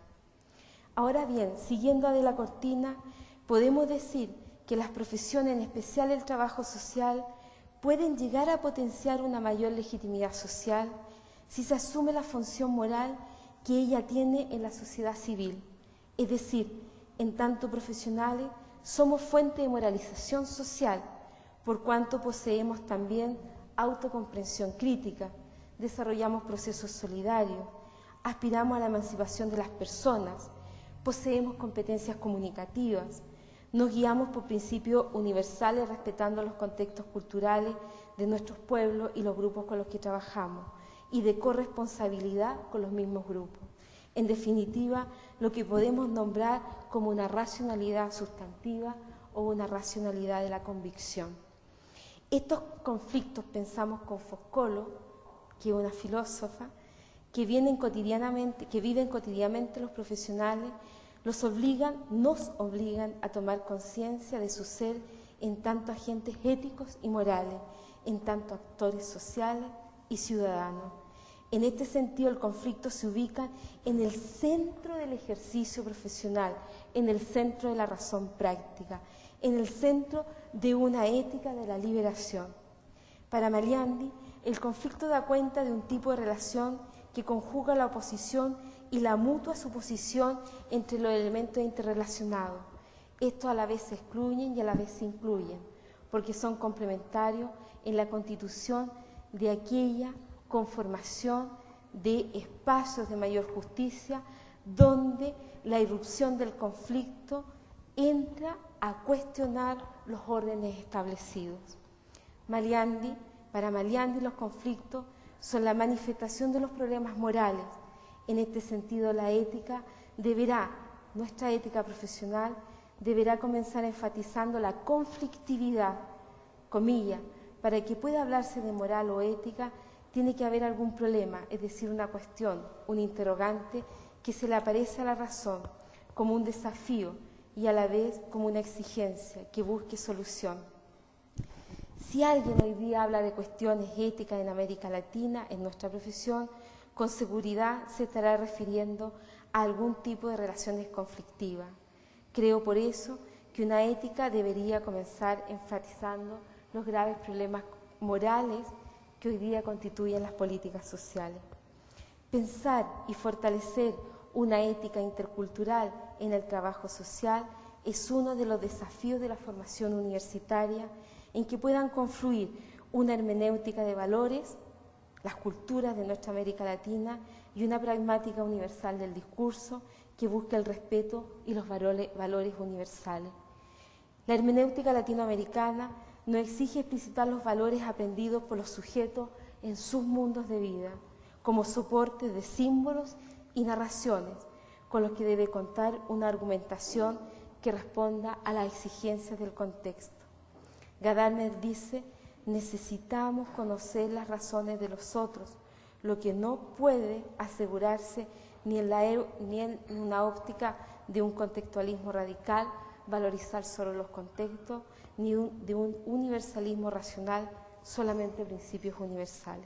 Speaker 1: Ahora bien, siguiendo a De la Cortina, podemos decir que las profesiones, en especial el trabajo social, pueden llegar a potenciar una mayor legitimidad social si se asume la función moral que ella tiene en la sociedad civil. Es decir, en tanto profesionales, somos fuente de moralización social, por cuanto poseemos también autocomprensión crítica, desarrollamos procesos solidarios, aspiramos a la emancipación de las personas, poseemos competencias comunicativas, nos guiamos por principios universales respetando los contextos culturales de nuestros pueblos y los grupos con los que trabajamos, y de corresponsabilidad con los mismos grupos. En definitiva, lo que podemos nombrar como una racionalidad sustantiva o una racionalidad de la convicción. Estos conflictos, pensamos con Foscolo, que es una filósofa, que viven cotidianamente los profesionales, nos obligan a tomar conciencia de su ser en tanto agentes éticos y morales, en tanto actores sociales y ciudadanos. En este sentido, el conflicto se ubica en el centro del ejercicio profesional, en el centro de la razón práctica, en el centro de una ética de la liberación. Para Maliandi, el conflicto da cuenta de un tipo de relación que conjuga la oposición y la mutua suposición entre los elementos interrelacionados. Estos a la vez se excluyen y a la vez se incluyen, porque son complementarios en la constitución de aquella conformación de espacios de mayor justicia, donde la irrupción del conflicto entra a cuestionar los órdenes establecidos. Para Maliandi los conflictos son la manifestación de los problemas morales. En este sentido, nuestra ética profesional deberá comenzar enfatizando la conflictividad, comillas, para que pueda hablarse de moral o ética, tiene que haber algún problema, es decir, una cuestión, un interrogante que se le aparece a la razón como un desafío y a la vez como una exigencia que busque solución. Si alguien hoy día habla de cuestiones éticas en América Latina, en nuestra profesión, con seguridad se estará refiriendo a algún tipo de relaciones conflictivas. Creo por eso que una ética debería comenzar enfatizando los graves problemas morales que hoy día constituyen las políticas sociales. Pensar y fortalecer una ética intercultural en el trabajo social es uno de los desafíos de la formación universitaria, en que puedan confluir una hermenéutica de valores, las culturas de nuestra América Latina y una pragmática universal del discurso que busque el respeto y los valores universales. La hermenéutica latinoamericana nos exige explicitar los valores aprendidos por los sujetos en sus mundos de vida, como soporte de símbolos y narraciones, con los que debe contar una argumentación que responda a las exigencias del contexto. Gadamer dice: necesitamos conocer las razones de los otros, lo que no puede asegurarse ni en una óptica de un contextualismo radical, valorizar solo los contextos, ni de un universalismo racional, solamente principios universales.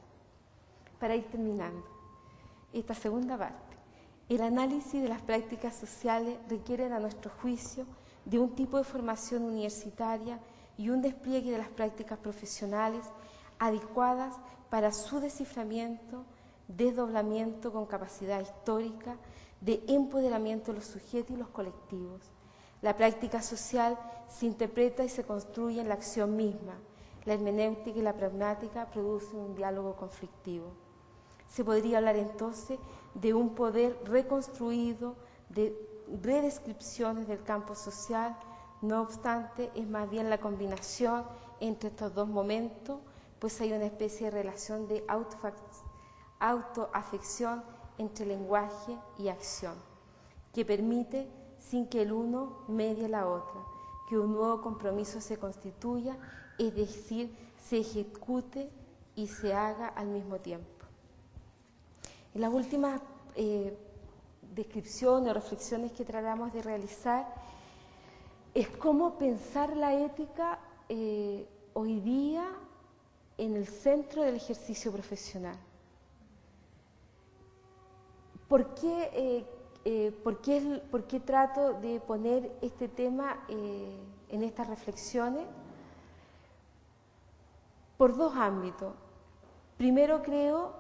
Speaker 1: Para ir terminando esta segunda parte, el análisis de las prácticas sociales requiere, a nuestro juicio, de un tipo de formación universitaria y un despliegue de las prácticas profesionales adecuadas para su desciframiento, desdoblamiento con capacidad histórica, de empoderamiento de los sujetos y los colectivos. La práctica social se interpreta y se construye en la acción misma. La hermenéutica y la pragmática producen un diálogo conflictivo. Se podría hablar entonces de un poder reconstruido, de redescripciones del campo social. No obstante, es más bien la combinación entre estos dos momentos, pues hay una especie de relación de autoafección entre lenguaje y acción, que permite, sin que el uno medie la otra, que un nuevo compromiso se constituya, es decir, se ejecute y se haga al mismo tiempo. En las últimas descripciones o reflexiones que tratamos de realizar, es cómo pensar la ética hoy día en el centro del ejercicio profesional. ¿Por qué trato de poner este tema en estas reflexiones? Por dos ámbitos. Primero, creo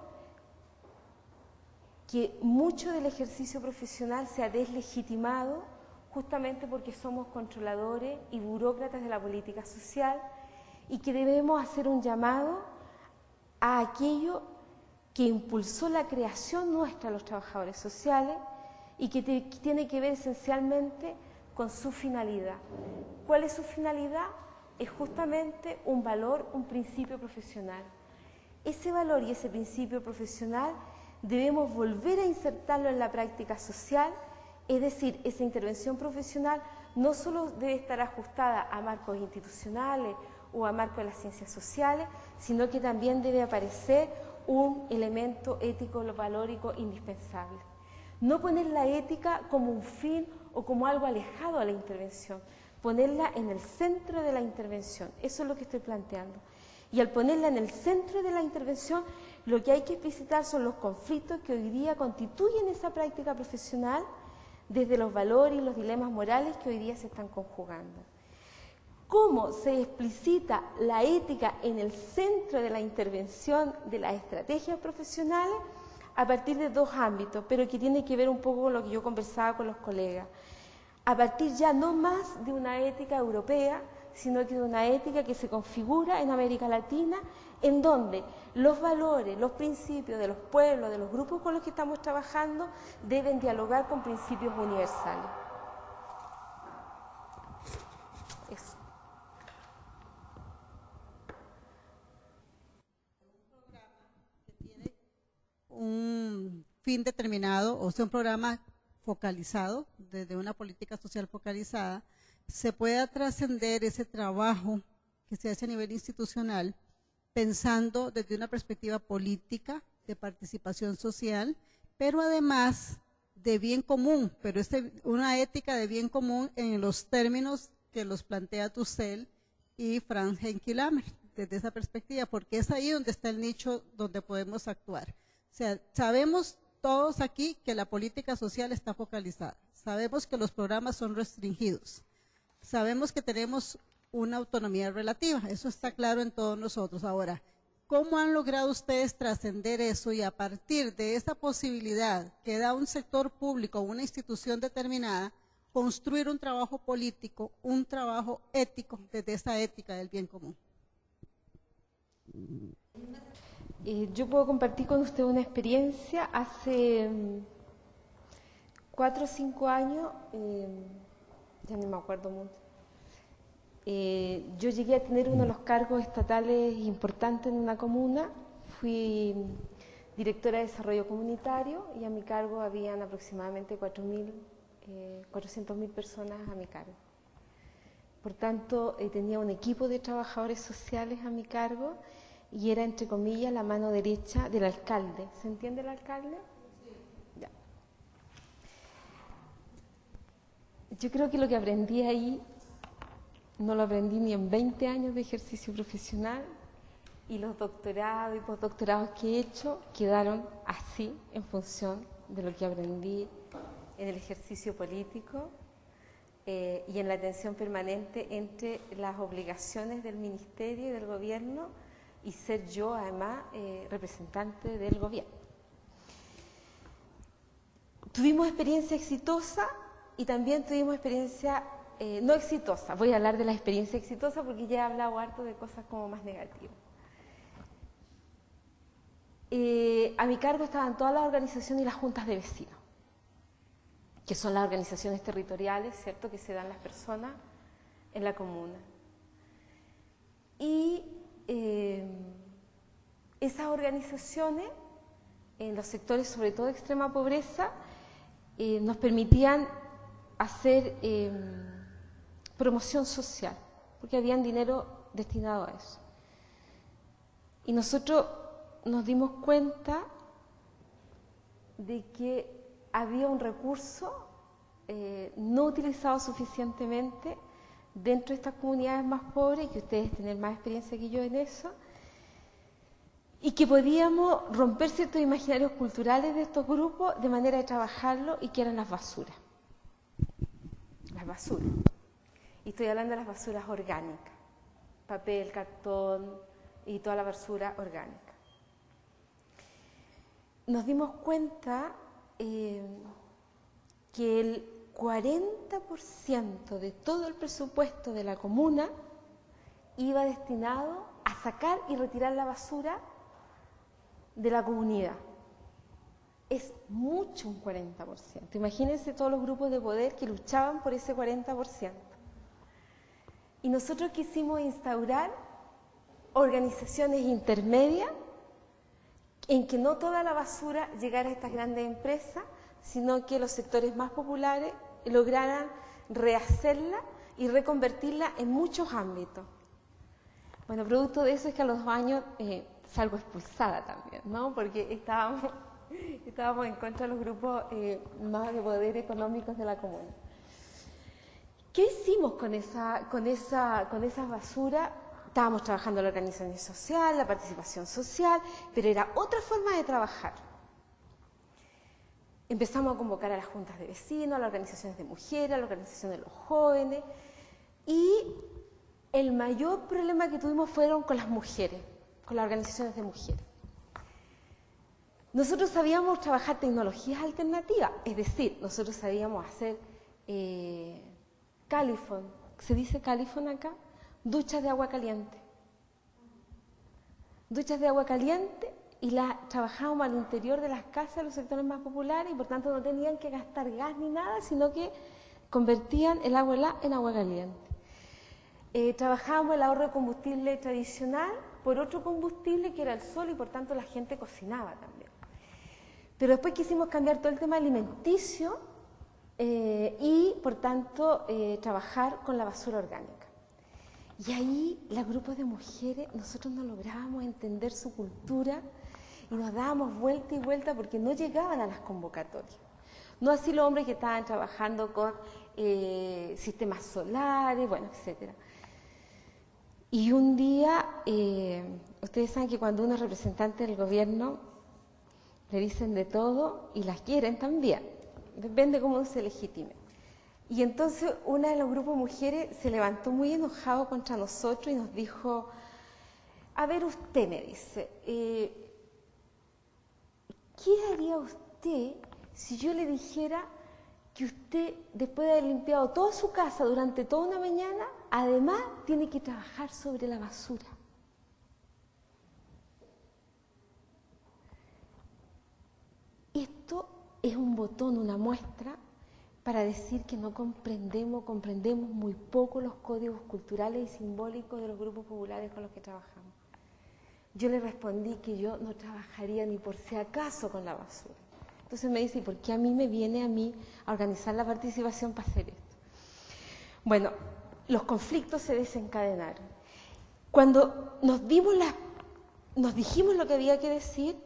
Speaker 1: que mucho del ejercicio profesional se ha deslegitimado justamente porque somos controladores y burócratas de la política social, y que debemos hacer un llamado a aquello que impulsó la creación nuestra, los trabajadores sociales, y que tiene que ver esencialmente con su finalidad. ¿Cuál es su finalidad? Es justamente un valor, un principio profesional. Ese valor y ese principio profesional debemos volver a insertarlo en la práctica social, es decir, esa intervención profesional no solo debe estar ajustada a marcos institucionales o a marcos de las ciencias sociales, sino que también debe aparecer un elemento ético valórico indispensable. No poner la ética como un fin o como algo alejado a la intervención, ponerla en el centro de la intervención. Eso es lo que estoy planteando. Y al ponerla en el centro de la intervención, lo que hay que explicitar son los conflictos que hoy día constituyen esa práctica profesional, desde los valores y los dilemas morales que hoy día se están conjugando. ¿Cómo se explicita la ética en el centro de la intervención de las estrategias profesionales? A partir de dos ámbitos, pero que tiene que ver un poco con lo que yo conversaba con los colegas. A partir ya no más de una ética europea, sino que de una ética que se configura en América Latina, en donde los valores, los principios de los pueblos, de los grupos con los que estamos trabajando, deben dialogar con principios universales.
Speaker 5: fin determinado, o sea, un programa focalizado, desde una política social focalizada, se pueda trascender ese trabajo que se hace a nivel institucional, pensando desde una perspectiva política, de participación social, pero además de bien común, pero una ética de bien común en los términos que los plantea Dussel y Franz Henke-Lammert, desde esa perspectiva, porque es ahí donde está el nicho donde podemos actuar. O sea, sabemos todos aquí que la política social está focalizada, sabemos que los programas son restringidos, sabemos que tenemos una autonomía relativa, eso está claro en todos nosotros. Ahora, ¿cómo han logrado ustedes trascender eso y a partir de esa posibilidad que da un sector público o una institución determinada, construir un trabajo político, un trabajo ético desde esa ética del bien común?
Speaker 1: Yo puedo compartir con usted una experiencia. Hace 4 o 5 años, ya no me acuerdo mucho, yo llegué a tener uno de los cargos estatales importantes en una comuna. Fui directora de desarrollo comunitario y a mi cargo habían aproximadamente 400.000 personas a mi cargo. Por tanto, tenía un equipo de trabajadores sociales a mi cargo y era, entre comillas, la mano derecha del alcalde. ¿Se entiende el alcalde? Sí. Ya. Yo creo que lo que aprendí ahí no lo aprendí ni en 20 años de ejercicio profesional, y los doctorados y postdoctorados que he hecho quedaron así en función de lo que aprendí en el ejercicio político y en la atención permanente entre las obligaciones del ministerio y del gobierno y ser yo además representante del gobierno. Tuvimos experiencia exitosa y también tuvimos experiencia no exitosa. Voy a hablar de la experiencia exitosa porque ya he hablado harto de cosas como más negativas. A mi cargo estaban todas las organizaciones y las juntas de vecinos, que son las organizaciones territoriales, ¿cierto?, que se dan las personas en la comuna. Y esas organizaciones, en los sectores sobre todo de extrema pobreza, nos permitían hacer promoción social, porque habían dinero destinado a eso. Y nosotros nos dimos cuenta de que había un recurso no utilizado suficientemente dentro de estas comunidades más pobres, que ustedes tienen más experiencia que yo en eso, y que podíamos romper ciertos imaginarios culturales de estos grupos de manera de trabajarlo, y que eran las basuras. Las basuras. Y estoy hablando de las basuras orgánicas, papel, cartón y toda la basura orgánica. Nos dimos cuenta que el 40% de todo el presupuesto de la comuna iba destinado a sacar y retirar la basura de la comunidad. Es mucho un 40%. Imagínense todos los grupos de poder que luchaban por ese 40%. Y nosotros quisimos instaurar organizaciones intermedias en que no toda la basura llegara a estas grandes empresas, sino que los sectores más populares lograran rehacerla y reconvertirla en muchos ámbitos. Bueno, producto de eso es que a los 2 años salgo expulsada también, ¿no? Porque estábamos en contra de los grupos más de poder económicos de la comuna. ¿Qué hicimos con esa basura? Estábamos trabajando la organización social, la participación social, pero era otra forma de trabajar. Empezamos a convocar a las juntas de vecinos, a las organizaciones de mujeres, a la organización de los jóvenes, y el mayor problema que tuvimos fueron con las mujeres, con las organizaciones de mujeres. Nosotros sabíamos trabajar tecnologías alternativas, es decir, nosotros sabíamos hacer califón, ¿se dice califón acá? Duchas de agua caliente. Duchas de agua caliente, y las trabajábamos al interior de las casas de los sectores más populares, y por tanto no tenían que gastar gas ni nada, sino que convertían el agua helada en agua caliente. Trabajábamos el ahorro de combustible tradicional por otro combustible que era el sol, y por tanto la gente cocinaba también. Pero después quisimos cambiar todo el tema alimenticio y, por tanto, trabajar con la basura orgánica. Y ahí, los grupos de mujeres, nosotros no lográbamos entender su cultura y nos dábamos vuelta y vuelta porque no llegaban a las convocatorias. No así los hombres que estaban trabajando con sistemas solares, bueno, etc. Y un día, ustedes saben que cuando uno es representante del gobierno, le dicen de todo y las quieren también. Depende cómo uno se legitime. Y entonces una de los grupos de mujeres se levantó muy enojado contra nosotros y nos dijo, a ver usted, me dice, ¿qué haría usted si yo le dijera que usted, después de haber limpiado toda su casa durante toda una mañana, además tiene que trabajar sobre la basura? Esto es un botón, una muestra para decir que no comprendemos muy poco los códigos culturales y simbólicos de los grupos populares con los que trabajamos. Yo le respondí que yo no trabajaría ni por si acaso con la basura. Entonces me dice, ¿y por qué a mí me viene a organizar la participación para hacer esto? Bueno, los conflictos se desencadenaron. Cuando nos dijimos lo que había que decir,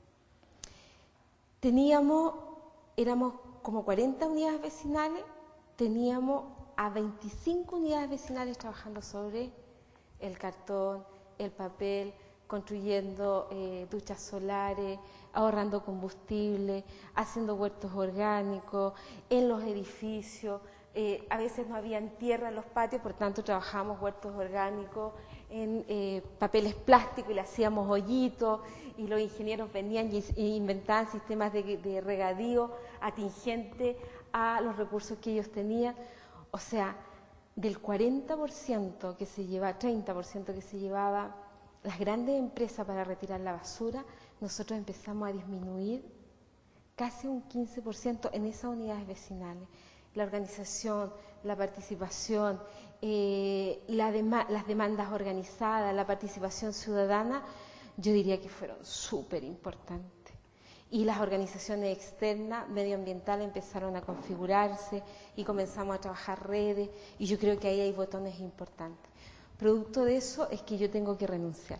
Speaker 1: éramos como 40 unidades vecinales, teníamos a 25 unidades vecinales trabajando sobre el cartón, el papel, construyendo duchas solares, ahorrando combustible, haciendo huertos orgánicos, en los edificios. A veces no había tierra en los patios, por tanto trabajábamos huertos orgánicos en papeles plásticos y le hacíamos hoyitos, y los ingenieros venían y inventaban sistemas de regadío atingente a los recursos que ellos tenían. O sea, del 40% que se llevaba, 30% que se llevaba las grandes empresas para retirar la basura, nosotros empezamos a disminuir casi un 15% en esas unidades vecinales. La organización, la participación, las demandas organizadas, la participación ciudadana, yo diría que fueron súper importantes. Y las organizaciones externas, medioambientales, empezaron a configurarse y comenzamos a trabajar redes, y yo creo que ahí hay botones importantes. Producto de eso es que yo tengo que renunciar.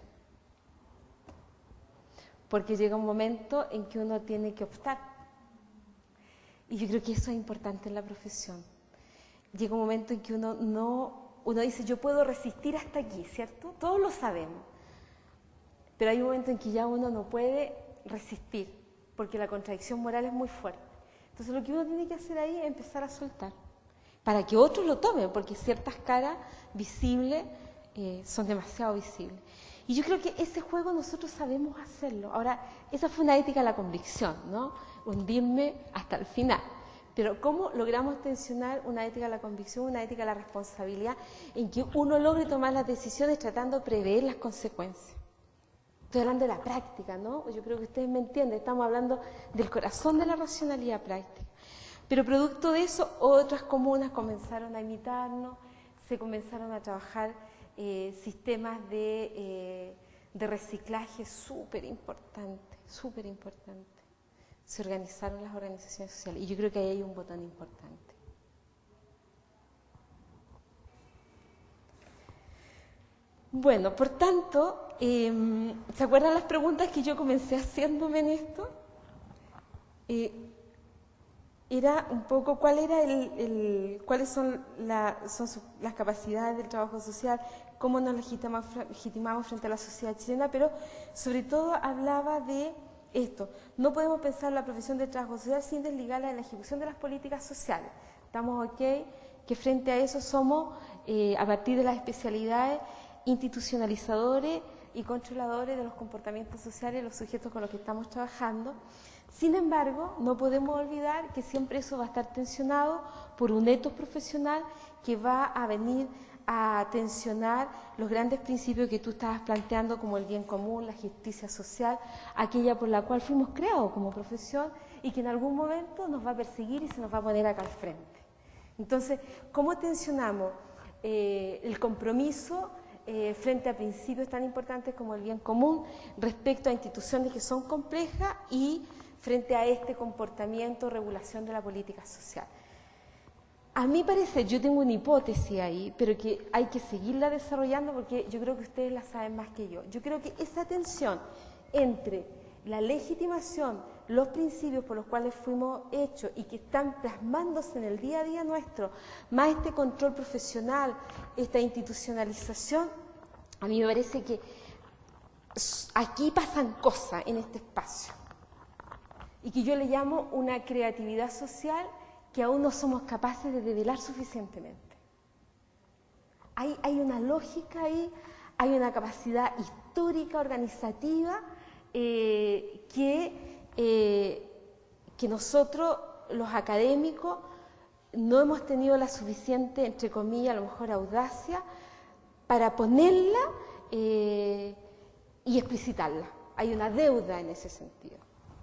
Speaker 1: Porque llega un momento en que uno tiene que optar. Y yo creo que eso es importante en la profesión. Llega un momento en que uno dice, yo puedo resistir hasta aquí, ¿cierto? Todos lo sabemos. Pero hay un momento en que ya uno no puede resistir, porque la contradicción moral es muy fuerte. Entonces lo que uno tiene que hacer ahí es empezar a soltar, para que otros lo tomen, porque ciertas caras visibles son demasiado visibles. Y yo creo que ese juego nosotros sabemos hacerlo. Ahora, esa fue una ética de la convicción, ¿no? Hundirme hasta el final. Pero ¿cómo logramos tensionar una ética de la convicción, una ética de la responsabilidad, en que uno logre tomar las decisiones tratando de prever las consecuencias? Estoy hablando de la práctica, ¿no? Yo creo que ustedes me entienden, estamos hablando del corazón de la racionalidad práctica. Pero producto de eso, otras comunas comenzaron a imitarnos, se comenzaron a trabajar sistemas de reciclaje súper importantes, súper importantes. Se organizaron las organizaciones sociales y yo creo que ahí hay un botón importante. Bueno, por tanto, ¿se acuerdan las preguntas que yo comencé haciéndome en esto? Era un poco cuáles son las capacidades del trabajo social, cómo nos legitimamos frente a la sociedad chilena, pero sobre todo hablaba de esto. No podemos pensar la profesión del trabajo social sin desligarla de la ejecución de las políticas sociales. Estamos ok, que frente a eso somos, a partir de las especialidades, institucionalizadores y controladores de los comportamientos sociales de los sujetos con los que estamos trabajando. Sin embargo, no podemos olvidar que siempre eso va a estar tensionado por un etos profesional que va a venir a tensionar los grandes principios que tú estabas planteando, como el bien común, la justicia social, aquella por la cual fuimos creados como profesión y que en algún momento nos va a perseguir y se nos va a poner acá al frente. Entonces, ¿cómo tensionamos el compromiso frente a principios tan importantes como el bien común respecto a instituciones que son complejas y frente a este comportamiento o regulación de la política social. A mi parecer, yo tengo una hipótesis ahí, pero que hay que seguirla desarrollando porque yo creo que ustedes la saben más que yo. Yo creo que esa tensión entre la legitimación, los principios por los cuales fuimos hechos y que están plasmándose en el día a día nuestro, más este control profesional, esta institucionalización, a mí me parece que aquí pasan cosas en este espacio y que yo le llamo una creatividad social que aún no somos capaces de develar suficientemente. Hay una lógica ahí, hay una capacidad histórica, organizativa, que nosotros, los académicos, no hemos tenido la suficiente, entre comillas, a lo mejor audacia, para ponerla y explicitarla. Hay una deuda en ese sentido.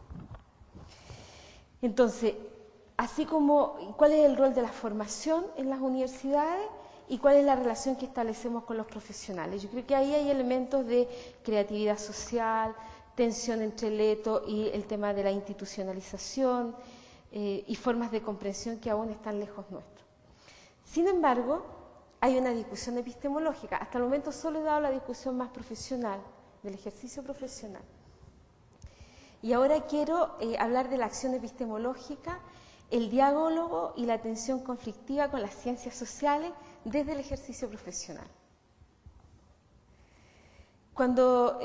Speaker 1: Entonces, así como cuál es el rol de la formación en las universidades y cuál es la relación que establecemos con los profesionales. Yo creo que ahí hay elementos de creatividad social, tensión entre el eto y el tema de la institucionalización y formas de comprensión que aún están lejos nuestros. Sin embargo, hay una discusión epistemológica. Hasta el momento solo he dado la discusión más profesional, del ejercicio profesional. Y ahora quiero hablar de la acción epistemológica, el diálogo y la tensión conflictiva con las ciencias sociales desde el ejercicio profesional. Cuando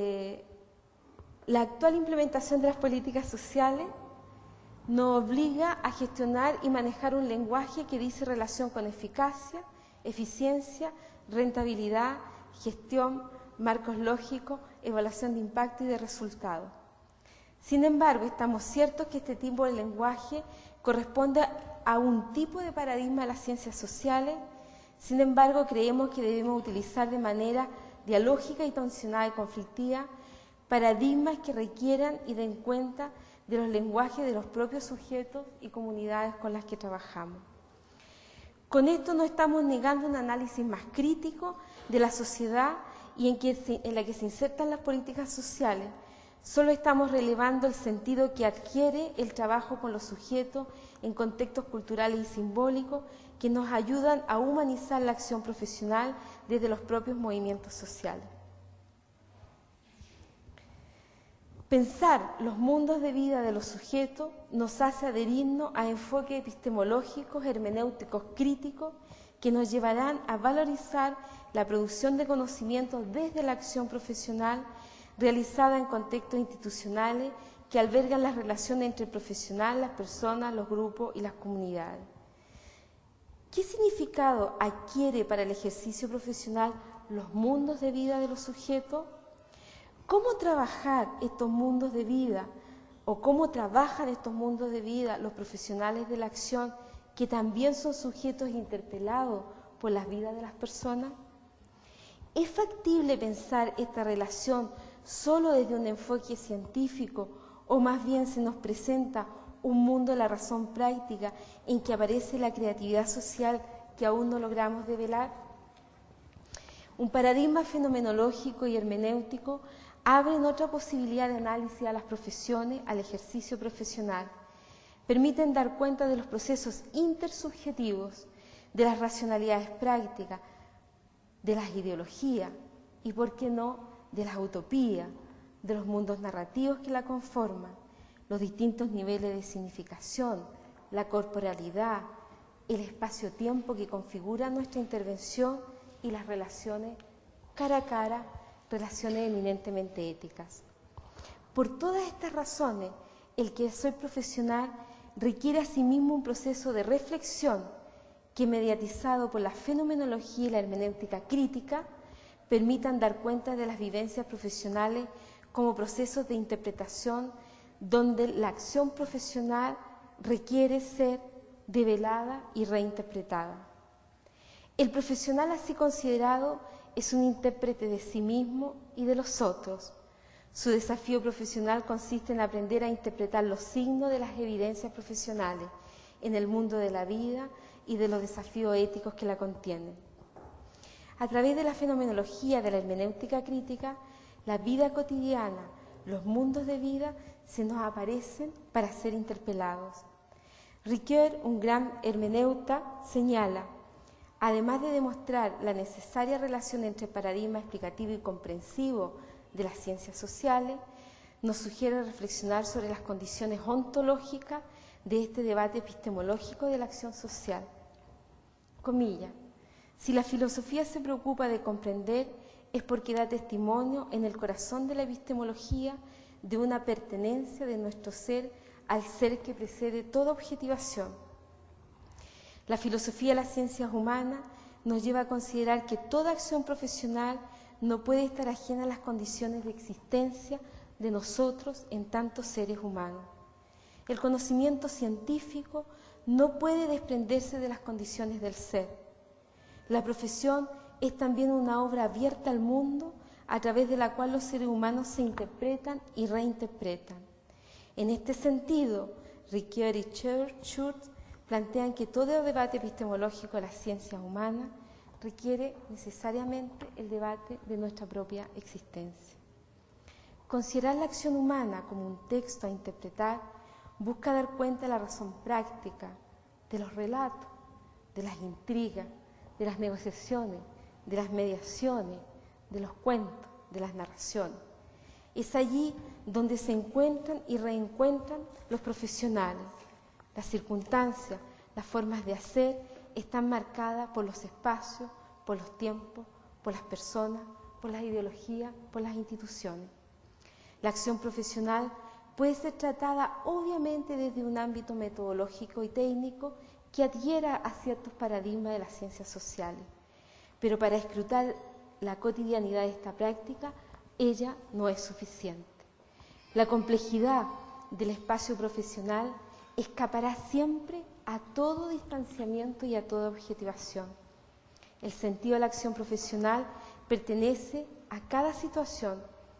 Speaker 1: la actual implementación de las políticas sociales nos obliga a gestionar y manejar un lenguaje que dice relación con eficacia, eficiencia, rentabilidad, gestión, marcos lógicos, evaluación de impacto y de resultados. Sin embargo, estamos ciertos que este tipo de lenguaje corresponde a un tipo de paradigma de las ciencias sociales. Sin embargo, creemos que debemos utilizar de manera dialógica y tensionada y conflictiva paradigmas que requieran y den cuenta de los lenguajes de los propios sujetos y comunidades con las que trabajamos. Con esto no estamos negando un análisis más crítico de la sociedad y en la que se insertan las políticas sociales. Solo estamos relevando el sentido que adquiere el trabajo con los sujetos en contextos culturales y simbólicos que nos ayudan a humanizar la acción profesional desde los propios movimientos sociales. Pensar los mundos de vida de los sujetos nos hace adherirnos a enfoques epistemológicos, hermenéuticos, críticos, que nos llevarán a valorizar la producción de conocimientos desde la acción profesional realizada en contextos institucionales que albergan las relaciones entre el profesional, las personas, los grupos y las comunidades. ¿Qué significado adquiere para el ejercicio profesional los mundos de vida de los sujetos? ¿Cómo trabajar estos mundos de vida o cómo trabajan estos mundos de vida los profesionales de la acción que también son sujetos interpelados por las vidas de las personas? ¿Es factible pensar esta relación solo desde un enfoque científico o más bien se nos presenta un mundo de la razón práctica en que aparece la creatividad social que aún no logramos develar? Un paradigma fenomenológico y hermenéutico abren otra posibilidad de análisis a las profesiones, al ejercicio profesional. Permiten dar cuenta de los procesos intersubjetivos, de las racionalidades prácticas, de las ideologías y, por qué no, de las utopías, de los mundos narrativos que la conforman, los distintos niveles de significación, la corporalidad, el espacio-tiempo que configura nuestra intervención y las relaciones cara a cara, relaciones eminentemente éticas. Por todas estas razones, el que soy profesional requiere asimismo un proceso de reflexión que, mediatizado por la fenomenología y la hermenéutica crítica, permitan dar cuenta de las vivencias profesionales como procesos de interpretación donde la acción profesional requiere ser develada y reinterpretada. El profesional así considerado es un intérprete de sí mismo y de los otros. Su desafío profesional consiste en aprender a interpretar los signos de las evidencias profesionales en el mundo de la vida y de los desafíos éticos que la contienen. A través de la fenomenología de la hermenéutica crítica, la vida cotidiana, los mundos de vida se nos aparecen para ser interpelados. Ricoeur, un gran hermeneuta, señala: además de demostrar la necesaria relación entre paradigma explicativo y comprensivo de las ciencias sociales, nos sugiere reflexionar sobre las condiciones ontológicas de este debate epistemológico de la acción social. Comilla: si la filosofía se preocupa de comprender, es porque da testimonio en el corazón de la epistemología de una pertenencia de nuestro ser al ser que precede toda objetivación. La filosofía de las ciencias humanas nos lleva a considerar que toda acción profesional no puede estar ajena a las condiciones de existencia de nosotros en tantos seres humanos. El conocimiento científico no puede desprenderse de las condiciones del ser. La profesión es también una obra abierta al mundo a través de la cual los seres humanos se interpretan y reinterpretan. En este sentido, Ricoeur y Schurz plantean que todo debate epistemológico de las ciencias humanas requiere necesariamente el debate de nuestra propia existencia. Considerar la acción humana como un texto a interpretar busca dar cuenta de la razón práctica, de los relatos, de las intrigas, de las negociaciones, de las mediaciones, de los cuentos, de las narraciones. Es allí donde se encuentran y reencuentran los profesionales. Las circunstancias, las formas de hacer están marcadas por los espacios, por los tiempos, por las personas, por las ideologías, por las instituciones. La acción profesional puede ser tratada obviamente desde un ámbito metodológico y técnico que adhiera a ciertos paradigmas de las ciencias sociales, pero para escrutar la cotidianidad de esta práctica, ella no es suficiente. La complejidad del espacio profesional escapará siempre a todo distanciamiento y a toda objetivación. El sentido de la acción profesional pertenece a cada situación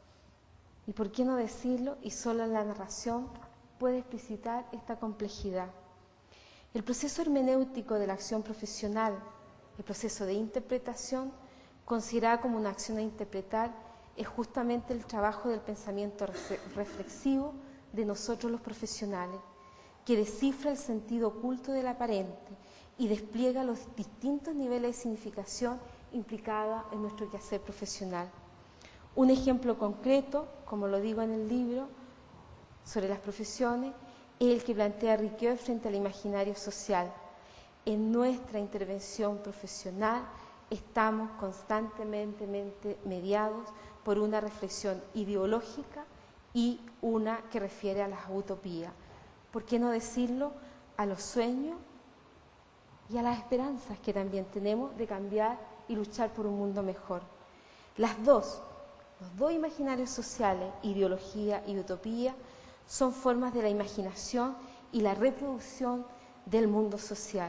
Speaker 1: y, por qué no decirlo, y solo la narración puede explicitar esta complejidad. El proceso hermenéutico de la acción profesional, el proceso de interpretación, considerada como una acción a interpretar, es justamente el trabajo del pensamiento reflexivo de nosotros los profesionales, que descifra el sentido oculto del aparente y despliega los distintos niveles de significación implicada en nuestro quehacer profesional. Un ejemplo concreto, como lo digo en el libro, sobre las profesiones, es el que plantea Ricoeur frente al imaginario social. En nuestra intervención profesional estamos constantemente mediados por una reflexión ideológica y una que refiere a las utopías. ¿Por qué no decirlo? A los sueños y a las esperanzas que también tenemos de cambiar y luchar por un mundo mejor. Los dos imaginarios sociales, ideología y utopía, son formas de la imaginación y la reproducción del mundo social.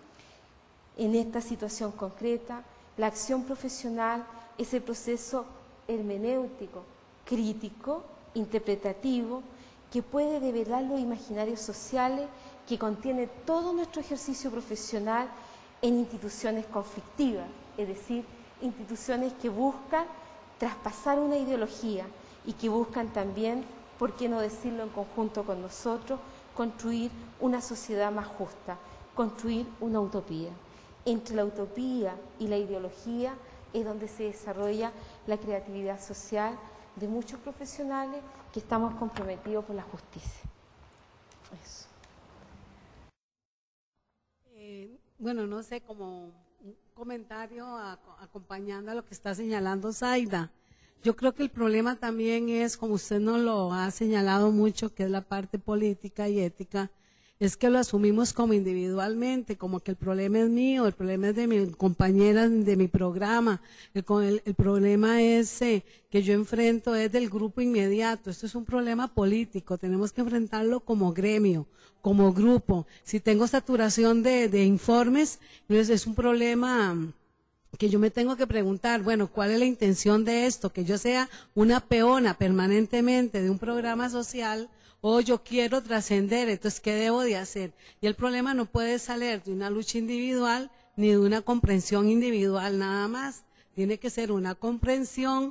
Speaker 1: En esta situación concreta, la acción profesional es el proceso hermenéutico, crítico, interpretativo, que puede develar los imaginarios sociales que contiene todo nuestro ejercicio profesional en instituciones conflictivas, es decir, instituciones que buscan traspasar una ideología y que buscan también, por qué no decirlo en conjunto con nosotros, construir una sociedad más justa, construir una utopía. Entre la utopía y la ideología es donde se desarrolla la creatividad social de muchos profesionales que estamos comprometidos por la justicia. Eso.
Speaker 6: Bueno, no sé, como un comentario acompañando a lo que está señalando Zaida. Yo creo que el problema también es, como usted nos lo ha señalado mucho, que es la parte política y ética, es que lo asumimos como individualmente, como que el problema es mío, el problema es de mi compañera de mi programa, el problema es que yo enfrento es del grupo inmediato. Esto es un problema político, tenemos que enfrentarlo como gremio, como grupo. Si tengo saturación de informes, entonces es un problema que yo me tengo que preguntar, bueno, ¿cuál es la intención de esto? Que yo sea una peona permanentemente de un programa social, o yo quiero trascender, entonces, ¿qué debo de hacer? Y el problema no puede salir de una lucha individual ni de una comprensión individual nada más. Tiene que ser una comprensión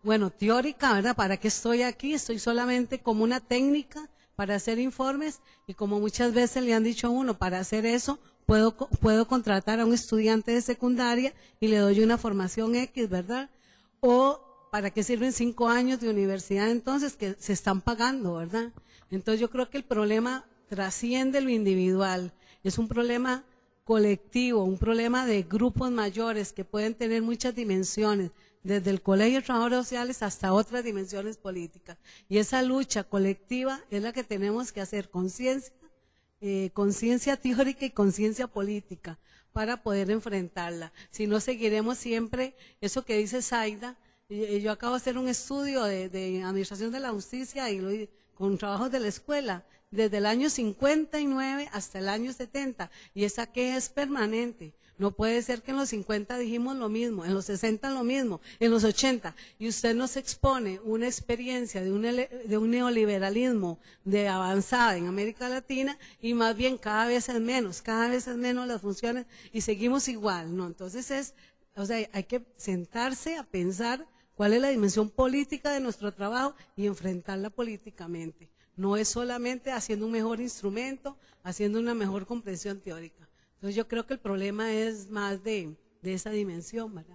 Speaker 6: bueno, teórica, ¿verdad? ¿Para qué estoy aquí? Estoy solamente como una técnica para hacer informes, y como muchas veces le han dicho a uno, para hacer eso puedo contratar a un estudiante de secundaria y le doy una formación X, ¿verdad? O ¿para qué sirven 5 años de universidad entonces que se están pagando, ¿verdad? Entonces yo creo que el problema trasciende lo individual, es un problema colectivo, un problema de grupos mayores que pueden tener muchas dimensiones, desde el Colegio de Trabajadores Sociales hasta otras dimensiones políticas. Y esa lucha colectiva es la que tenemos que hacer conciencia, conciencia teórica y conciencia política para poder enfrentarla. Si no, seguiremos siempre eso que dice Zaida. Yo acabo de hacer un estudio de administración de la justicia y con trabajos de la escuela, desde el año 59 hasta el año 70, y esa queja es permanente. No puede ser que en los 50 dijimos lo mismo, en los 60 lo mismo, en los 80, y usted nos expone una experiencia de un neoliberalismo de avanzada en América Latina, y más bien cada vez es menos las funciones, y seguimos igual, ¿no? Entonces hay que sentarse a pensar cuál es la dimensión política de nuestro trabajo y enfrentarla políticamente. No es solamente haciendo un mejor instrumento, haciendo una mejor comprensión teórica. Entonces yo creo que el problema es más de esa dimensión, ¿verdad?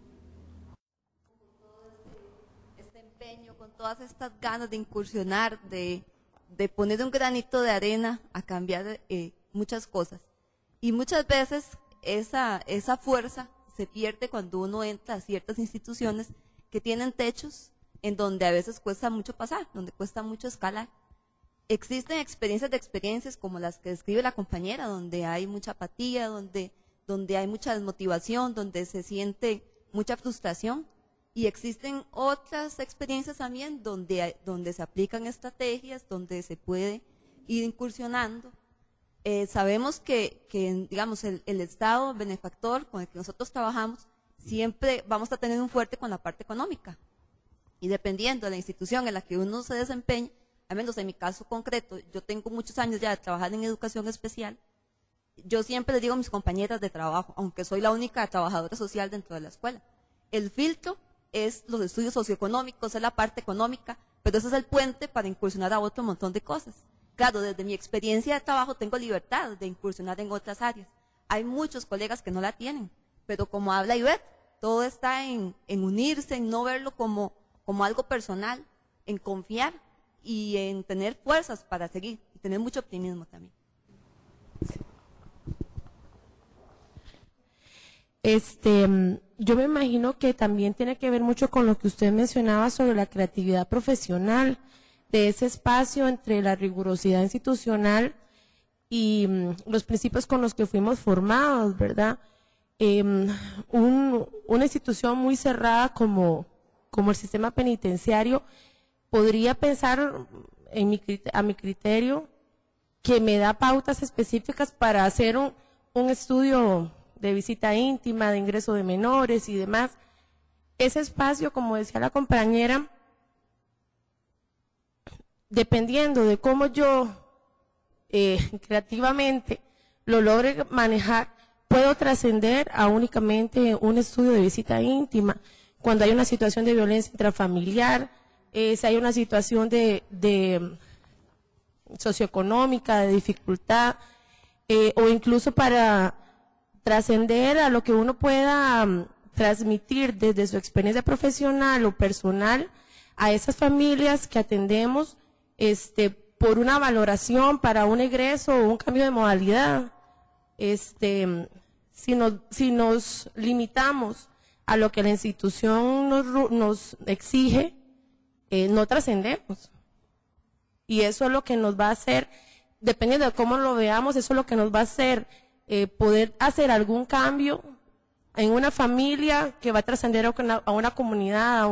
Speaker 7: Este empeño, con todas estas ganas de incursionar, de poner un granito de arena a cambiar muchas cosas. Y muchas veces esa fuerza se pierde cuando uno entra a ciertas instituciones que tienen techos en donde a veces cuesta mucho pasar, donde cuesta mucho escalar. Existen experiencias como las que describe la compañera, donde hay mucha apatía, donde hay mucha desmotivación, donde se siente mucha frustración. Y existen otras experiencias también donde se aplican estrategias, donde se puede ir incursionando. Sabemos que digamos, el Estado benefactor con el que nosotros trabajamos, siempre vamos a tener un fuerte con la parte económica. Y dependiendo de la institución en la que uno se desempeñe, al menos en mi caso concreto, yo tengo muchos años ya de trabajar en educación especial, yo siempre les digo a mis compañeras de trabajo, aunque soy la única trabajadora social dentro de la escuela, el filtro es los estudios socioeconómicos, es la parte económica, pero ese es el puente para incursionar a otro montón de cosas. Claro, desde mi experiencia de trabajo tengo libertad de incursionar en otras áreas. Hay muchos colegas que no la tienen, pero como habla Ivette, todo está en unirse, en no verlo como algo personal, en confiar y en tener fuerzas para seguir y tener mucho optimismo también.
Speaker 8: Yo me imagino que también tiene que ver mucho con lo que usted mencionaba sobre la creatividad profesional, de ese espacio entre la rigurosidad institucional y los principios con los que fuimos formados, ¿verdad? Una institución muy cerrada como el sistema penitenciario podría pensar, a mi criterio, que me da pautas específicas para hacer un estudio de visita íntima, de ingreso de menores y demás. Ese espacio, como decía la compañera, dependiendo de cómo yo creativamente lo logre manejar, puedo trascender a únicamente un estudio de visita íntima. Cuando hay una situación de violencia intrafamiliar, si hay una situación de socioeconómica, de dificultad, o incluso para trascender a lo que uno pueda transmitir desde su experiencia profesional o personal a esas familias que atendemos por una valoración para un egreso o un cambio de modalidad. Si nos limitamos a lo que la institución nos exige, no trascendemos. Y eso es lo que nos va a hacer, dependiendo de cómo lo veamos, eso es lo que nos va a hacer poder hacer algún cambio en una familia que va a trascender a una comunidad,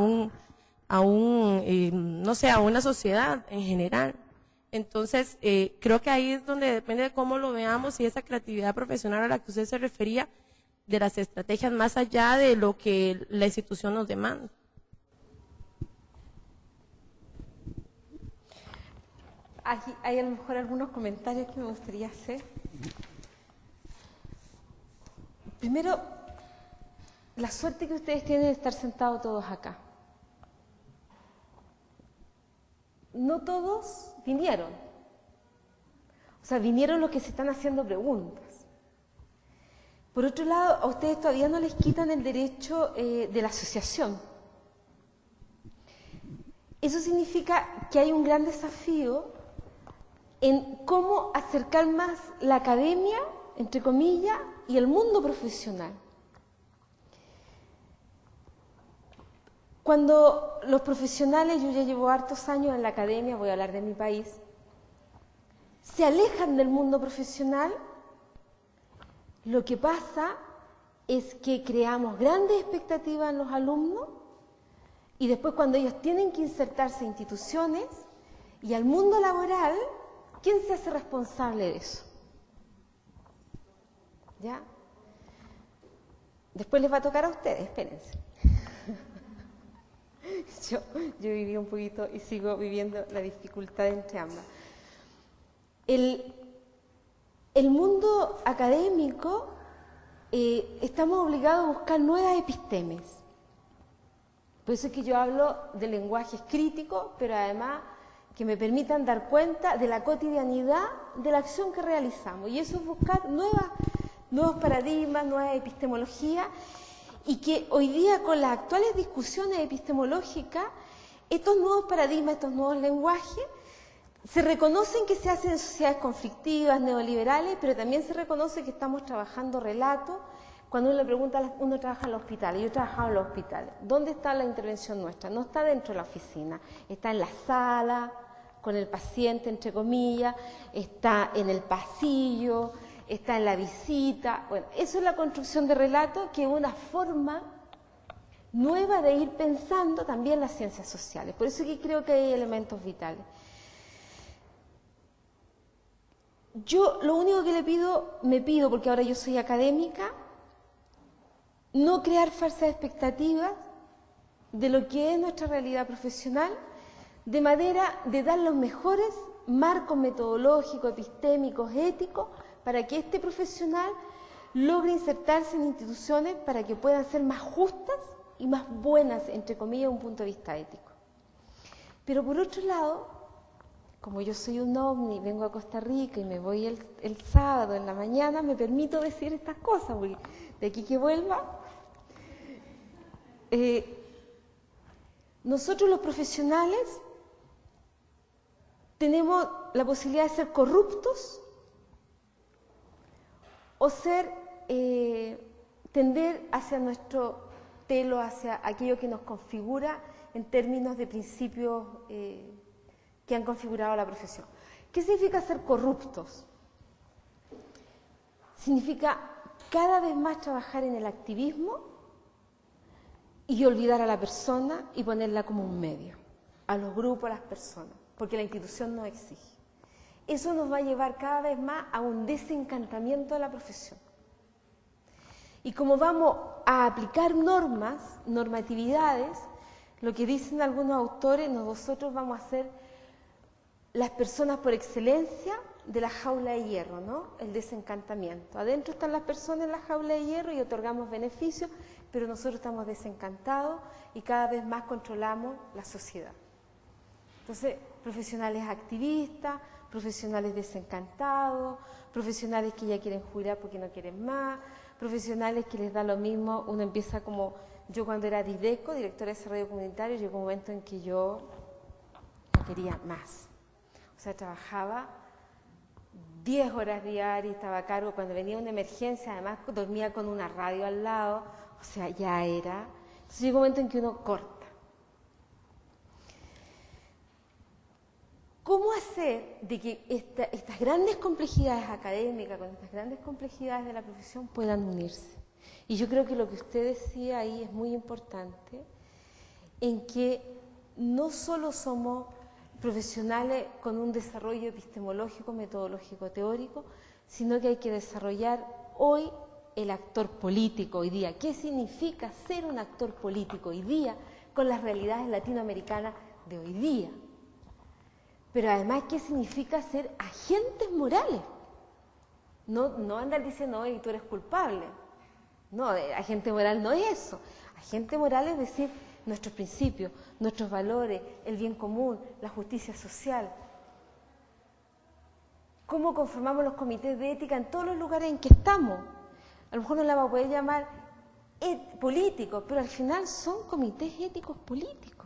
Speaker 8: no sé, a una sociedad en general. Entonces, creo que ahí es donde depende de cómo lo veamos y esa creatividad profesional a la que usted se refería, de las estrategias más allá de lo que la institución nos demanda.
Speaker 1: Hay a lo mejor algunos comentarios que me gustaría hacer. Primero, la suerte que ustedes tienen de estar sentados todos acá. no todos vinieron. O sea, vinieron los que se están haciendo preguntas. Por otro lado, a ustedes todavía no les quitan el derecho de la asociación. Eso significa que hay un gran desafío en cómo acercar más la academia, entre comillas, y el mundo profesional. Cuando los profesionales, yo ya llevo hartos años en la academia, voy a hablar de mi país, se alejan del mundo profesional, lo que pasa es que creamos grandes expectativas en los alumnos y después cuando ellos tienen que insertarse en instituciones y al mundo laboral, ¿quién se hace responsable de eso? ¿Ya? Después les va a tocar a ustedes, espérense. Yo viví un poquito y sigo viviendo la dificultad entre ambas. El mundo académico, estamos obligados a buscar nuevas epistemes. Por eso es que yo hablo de lenguajes críticos, pero además que me permitan dar cuenta de la cotidianidad de la acción que realizamos. Y eso es buscar nuevos paradigmas, nuevas epistemologías, y que hoy día con las actuales discusiones epistemológicas, estos nuevos paradigmas, estos nuevos lenguajes, se reconocen que se hacen en sociedades conflictivas, neoliberales, pero también se reconoce que estamos trabajando relatos. Cuando uno le pregunta, uno trabaja en los hospitales, yo he trabajado en los hospitales. ¿Dónde está la intervención nuestra? No está dentro de la oficina, está en la sala, con el paciente, entre comillas, está en el pasillo, está en la visita. Bueno, eso es la construcción de relato, que es una forma nueva de ir pensando también las ciencias sociales. Por eso es que creo que hay elementos vitales. Yo lo único que me pido, porque ahora yo soy académica, no crear falsas expectativas de lo que es nuestra realidad profesional, de manera de dar los mejores marcos metodológicos, epistémicos, éticos, para que este profesional logre insertarse en instituciones para que puedan ser más justas y más buenas, entre comillas, desde un punto de vista ético. Pero por otro lado, como yo soy un ovni, vengo a Costa Rica y me voy el sábado en la mañana, me permito decir estas cosas, porque de aquí que vuelva, nosotros los profesionales tenemos la posibilidad de ser corruptos o tender hacia nuestro telo, hacia aquello que nos configura en términos de principios que han configurado la profesión. ¿Qué significa ser corruptos? Significa cada vez más trabajar en el activismo y olvidar a la persona y ponerla como un medio, a los grupos, a las personas, porque la institución nos exige. Eso nos va a llevar cada vez más a un desencantamiento de la profesión. Y como vamos a aplicar normatividades, lo que dicen algunos autores, nosotros vamos a ser las personas por excelencia de la jaula de hierro, ¿no? El desencantamiento. Adentro están las personas en la jaula de hierro y otorgamos beneficios, pero nosotros estamos desencantados y cada vez más controlamos la sociedad. Entonces, profesionales activistas, profesionales desencantados, profesionales que ya quieren jubilar porque no quieren más, profesionales que les da lo mismo. Uno empieza como, yo cuando era DIDECO, directora de desarrollo comunitario, llegó un momento en que yo no quería más. O sea, trabajaba 10 horas diarias, estaba a cargo, cuando venía una emergencia, además dormía con una radio al lado, o sea, ya era. Entonces llegó un momento en que uno corta. ¿Cómo hacer de que estas grandes complejidades académicas, con estas grandes complejidades de la profesión, puedan unirse? Y yo creo que lo que usted decía ahí es muy importante, en que no solo somos profesionales con un desarrollo epistemológico, metodológico, teórico, sino que hay que desarrollar hoy el actor político hoy día. ¿Qué significa ser un actor político hoy día con las realidades latinoamericanas de hoy día? Pero además, ¿qué significa ser agentes morales? No andar diciendo, oye, tú eres culpable. No, agente moral no es eso. Agente moral es decir, nuestros principios, nuestros valores, el bien común, la justicia social. ¿Cómo conformamos los comités de ética en todos los lugares en que estamos? A lo mejor no la vamos a poder llamar políticos, pero al final son comités éticos políticos.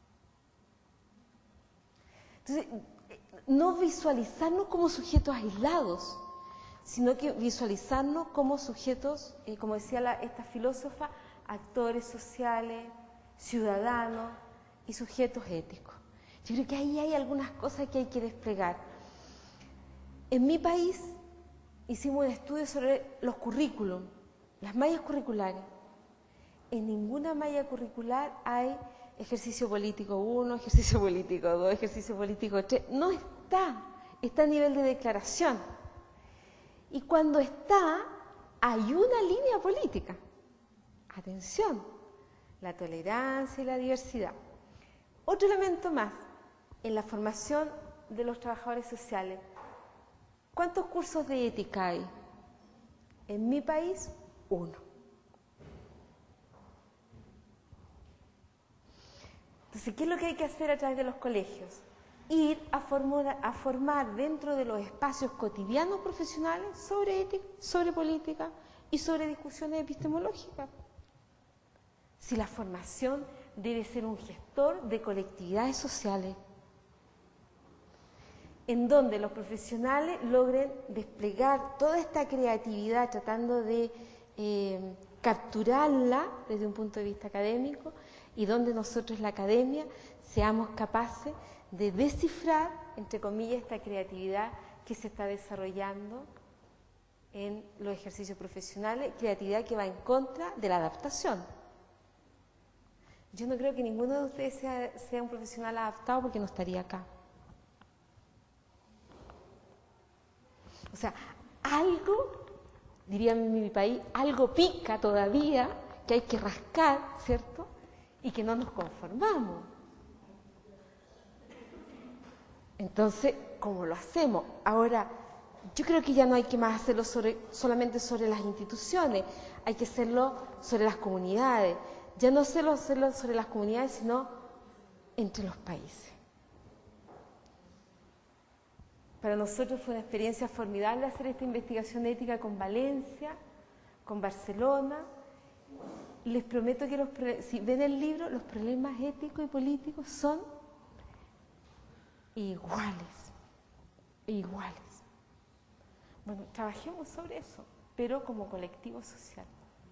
Speaker 1: Entonces, no visualizarnos como sujetos aislados, sino que visualizarnos como sujetos, como decía esta filósofa, actores sociales, ciudadanos y sujetos éticos. Yo creo que ahí hay algunas cosas que hay que desplegar. En mi país hicimos un estudio sobre los currículum, las mallas curriculares. En ninguna malla curricular hay ejercicio político 1, ejercicio político 2, ejercicio político 3. No está a nivel de declaración. Y cuando está, hay una línea política. Atención, la tolerancia y la diversidad. Otro elemento más, en la formación de los trabajadores sociales. ¿Cuántos cursos de ética hay? En mi país, 1. Entonces, ¿qué es lo que hay que hacer a través de los colegios? Ir a formar dentro de los espacios cotidianos profesionales sobre ética, sobre política y sobre discusiones epistemológicas. Si la formación debe ser un gestor de colectividades sociales, en donde los profesionales logren desplegar toda esta creatividad tratando de capturarla desde un punto de vista académico y donde nosotros, la academia, seamos capaces de descifrar, entre comillas, esta creatividad que se está desarrollando en los ejercicios profesionales, creatividad que va en contra de la adaptación. Yo no creo que ninguno de ustedes sea un profesional adaptado porque no estaría acá. O sea, algo, dirían en mi país, algo pica todavía, que hay que rascar, ¿cierto? Y que no nos conformamos. Entonces, ¿cómo lo hacemos? Ahora, yo creo que ya no hay que más hacerlo solamente sobre las instituciones, hay que hacerlo sobre las comunidades. Ya no solo hacerlo sobre las comunidades, sino entre los países. Para nosotros fue una experiencia formidable hacer esta investigación ética con Valencia, con Barcelona. Les prometo que si ven el libro, los problemas éticos y políticos son iguales. Bueno, trabajemos sobre eso, pero como colectivo social.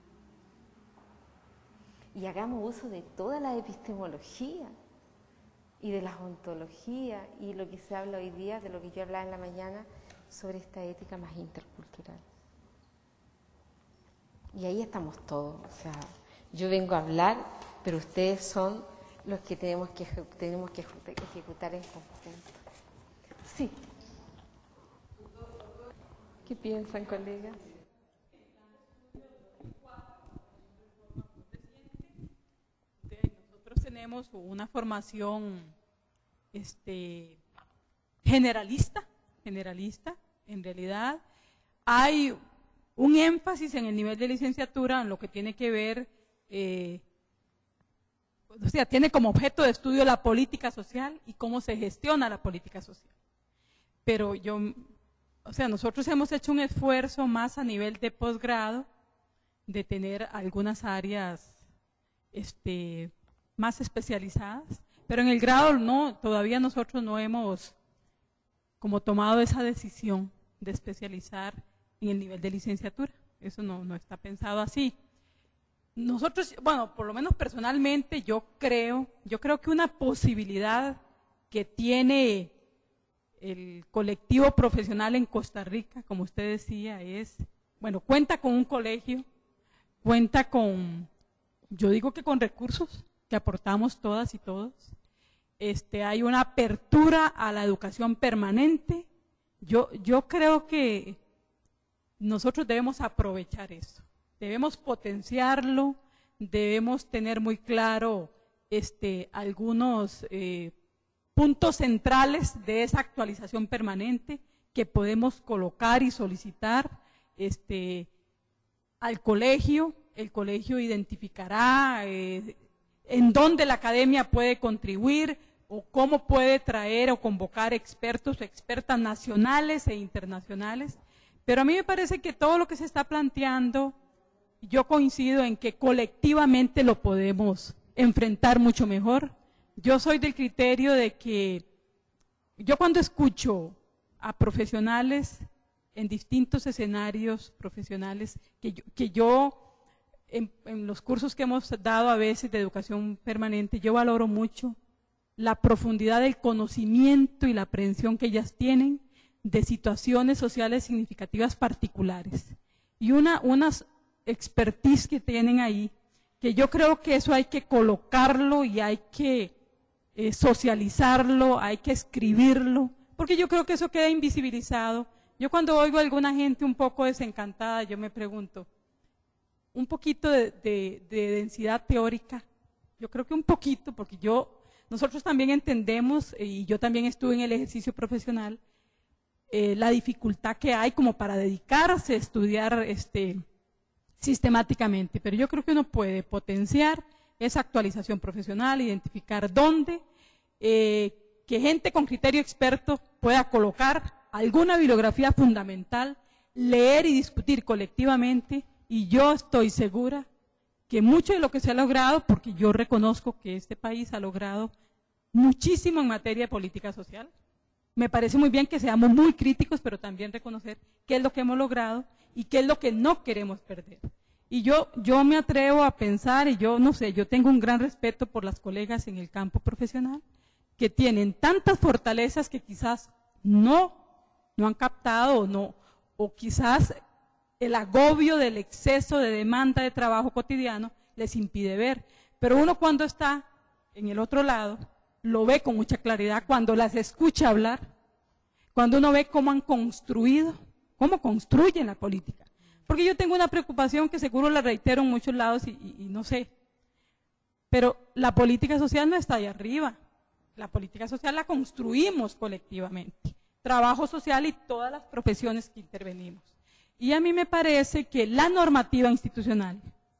Speaker 1: Y hagamos uso de toda la epistemología y de las ontologías y lo que se habla hoy día, de lo que yo hablaba en la mañana, sobre esta ética más intercultural. Y ahí estamos todos. O sea, yo vengo a hablar, pero ustedes son los que tenemos que ejecutar en conjunto. Sí. ¿Qué piensan, colegas?
Speaker 9: Tenemos una formación generalista, en realidad hay un énfasis en el nivel de licenciatura en lo que tiene que ver, o sea, tiene como objeto de estudio la política social y cómo se gestiona la política social. Pero nosotros hemos hecho un esfuerzo más a nivel de posgrado de tener algunas áreas más especializadas, pero en el grado todavía nosotros no hemos como tomado esa decisión de especializar en el nivel de licenciatura. Eso no está pensado así. Nosotros, bueno, por lo menos personalmente yo creo que una posibilidad que tiene el colectivo profesional en Costa Rica, como usted decía, cuenta con un colegio, cuenta con, yo digo que con recursos que aportamos todas y todos. Hay una apertura a la educación permanente. Yo creo que nosotros debemos aprovechar eso, debemos potenciarlo, debemos tener muy claro algunos puntos centrales de esa actualización permanente que podemos colocar y solicitar al colegio. El colegio identificará en dónde la academia puede contribuir o cómo puede traer o convocar expertos o expertas nacionales e internacionales. Pero a mí me parece que todo lo que se está planteando, yo coincido en que colectivamente lo podemos enfrentar mucho mejor. Yo soy del criterio de que yo cuando escucho a profesionales en distintos escenarios profesionales, que yo en los cursos que hemos dado a veces de educación permanente, yo valoro mucho la profundidad del conocimiento y la aprehensión que ellas tienen de situaciones sociales significativas particulares. Y unas expertise que tienen ahí, que yo creo que eso hay que colocarlo y hay que socializarlo, hay que escribirlo, porque yo creo que eso queda invisibilizado. Yo cuando oigo a alguna gente un poco desencantada, yo me pregunto, un poquito de densidad teórica, yo creo que un poquito, porque nosotros también entendemos, y yo también estuve en el ejercicio profesional, la dificultad que hay como para dedicarse a estudiar sistemáticamente, pero yo creo que uno puede potenciar esa actualización profesional, identificar dónde, que gente con criterio experto pueda colocar alguna bibliografía fundamental, leer y discutir colectivamente, y yo estoy segura que mucho de lo que se ha logrado, porque yo reconozco que este país ha logrado muchísimo en materia de política social. Me parece muy bien que seamos muy críticos, pero también reconocer qué es lo que hemos logrado y qué es lo que no queremos perder. Y yo me atrevo a pensar, y yo no sé, yo tengo un gran respeto por las colegas en el campo profesional, que tienen tantas fortalezas que quizás no han captado o quizás el agobio del exceso de demanda de trabajo cotidiano les impide ver. Pero uno cuando está en el otro lado, lo ve con mucha claridad cuando las escucha hablar, cuando uno ve cómo han construido, cómo construyen la política. Porque yo tengo una preocupación que seguro la reitero en muchos lados y no sé, pero la política social no está ahí arriba, la política social la construimos colectivamente, trabajo social y todas las profesiones que intervenimos. Y a mí me parece que la normativa institucional,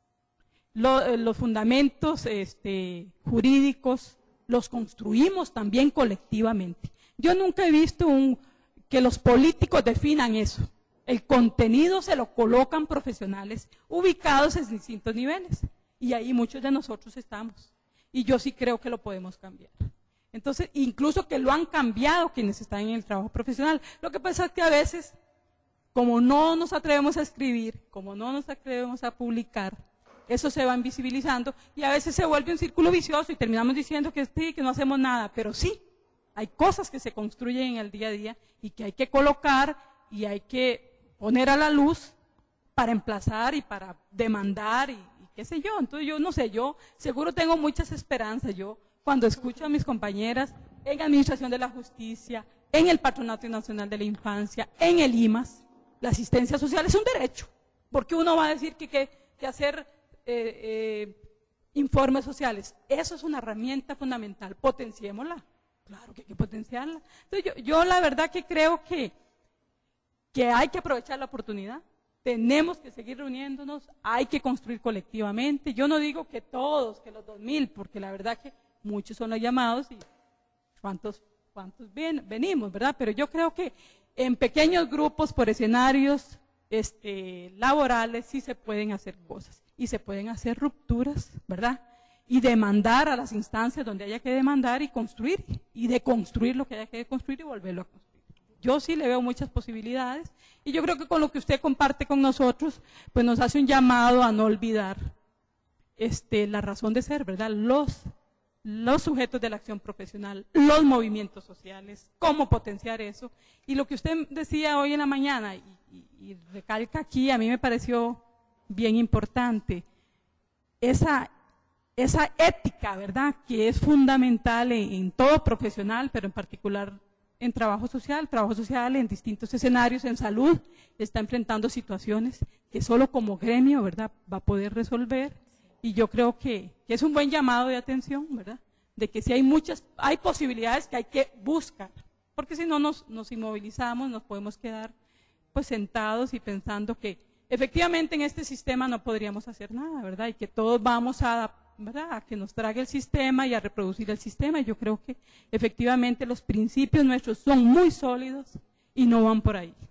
Speaker 9: los fundamentos jurídicos, los construimos también colectivamente. Yo nunca he visto que los políticos definan eso. El contenido se lo colocan profesionales ubicados en distintos niveles. Y ahí muchos de nosotros estamos. Y yo sí creo que lo podemos cambiar. Entonces, incluso que lo han cambiado quienes están en el trabajo profesional. Lo que pasa es que a veces, como no nos atrevemos a escribir, como no nos atrevemos a publicar, eso se va invisibilizando y a veces se vuelve un círculo vicioso y terminamos diciendo que sí, que no hacemos nada, pero sí, hay cosas que se construyen en el día a día y que hay que colocar y hay que poner a la luz para emplazar y para demandar y qué sé yo. Entonces yo no sé, yo seguro tengo muchas esperanzas. Yo cuando escucho a mis compañeras en Administración de la Justicia, en el Patronato Nacional de la Infancia, en el IMAS, la asistencia social es un derecho, porque uno va a decir que hacer informes sociales, eso es una herramienta fundamental, potenciémosla, claro que hay que potenciarla. Entonces yo la verdad que creo que hay que aprovechar la oportunidad, tenemos que seguir reuniéndonos, hay que construir colectivamente. Yo no digo que todos, que los 2000, porque la verdad que muchos son los llamados y cuántos venimos, ¿verdad? Pero yo creo que en pequeños grupos por escenarios laborales sí se pueden hacer cosas y se pueden hacer rupturas, ¿verdad? Y demandar a las instancias donde haya que demandar y construir, y deconstruir lo que haya que construir y volverlo a construir. Yo sí le veo muchas posibilidades y yo creo que con lo que usted comparte con nosotros, pues nos hace un llamado a no olvidar la razón de ser, ¿verdad? Los sujetos de la acción profesional, los movimientos sociales, cómo potenciar eso. Y lo que usted decía hoy en la mañana y recalca aquí, a mí me pareció bien importante, esa ética, ¿verdad?, que es fundamental en todo profesional, pero en particular en trabajo social en distintos escenarios, en salud, está enfrentando situaciones que solo como gremio, ¿verdad?, va a poder resolver. Y yo creo que es un buen llamado de atención, ¿verdad?, de que si hay posibilidades que hay que buscar, porque si no nos inmovilizamos, nos podemos quedar pues sentados y pensando que efectivamente en este sistema no podríamos hacer nada, ¿verdad?, y que todos vamos a ¿verdad?, a que nos trague el sistema y a reproducir el sistema. Yo creo que efectivamente los principios nuestros son muy sólidos y no van por ahí.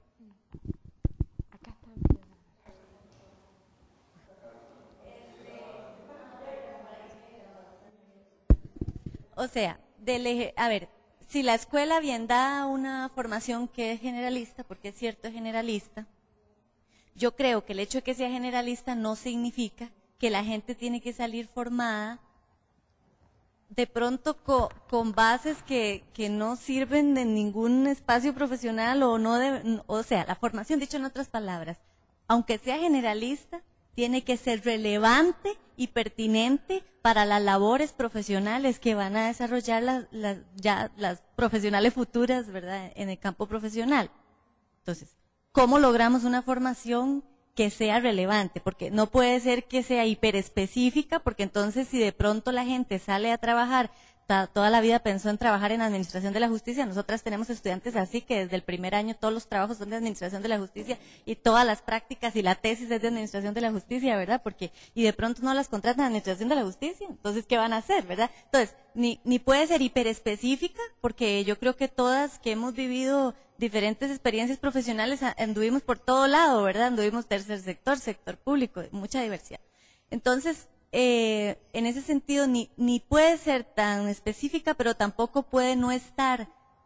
Speaker 10: O sea, a ver, si la escuela bien da una formación que es generalista, porque es cierto, es generalista, yo creo que el hecho de que sea generalista no significa que la gente tiene que salir formada de pronto con bases que no sirven de ningún espacio profesional o sea, la formación, dicho en otras palabras, aunque sea generalista, tiene que ser relevante y pertinente para las labores profesionales que van a desarrollar las profesionales futuras, ¿verdad?, en el campo profesional. Entonces, ¿cómo logramos una formación que sea relevante? Porque no puede ser que sea hiperespecífica, porque entonces si de pronto la gente sale a trabajar, toda la vida pensó en trabajar en administración de la justicia. Nosotras tenemos estudiantes así que desde el primer año todos los trabajos son de administración de la justicia y todas las prácticas y la tesis es de administración de la justicia, ¿verdad? Y de pronto no las contratan en administración de la justicia. Entonces, ¿qué van a hacer, verdad? Entonces, ni puede ser hiperespecífica, porque yo creo que todas que hemos vivido diferentes experiencias profesionales anduvimos por todo lado, ¿verdad? Anduvimos tercer sector, sector público, mucha diversidad. Entonces, en ese sentido, ni puede ser tan específica, pero tampoco puede no estar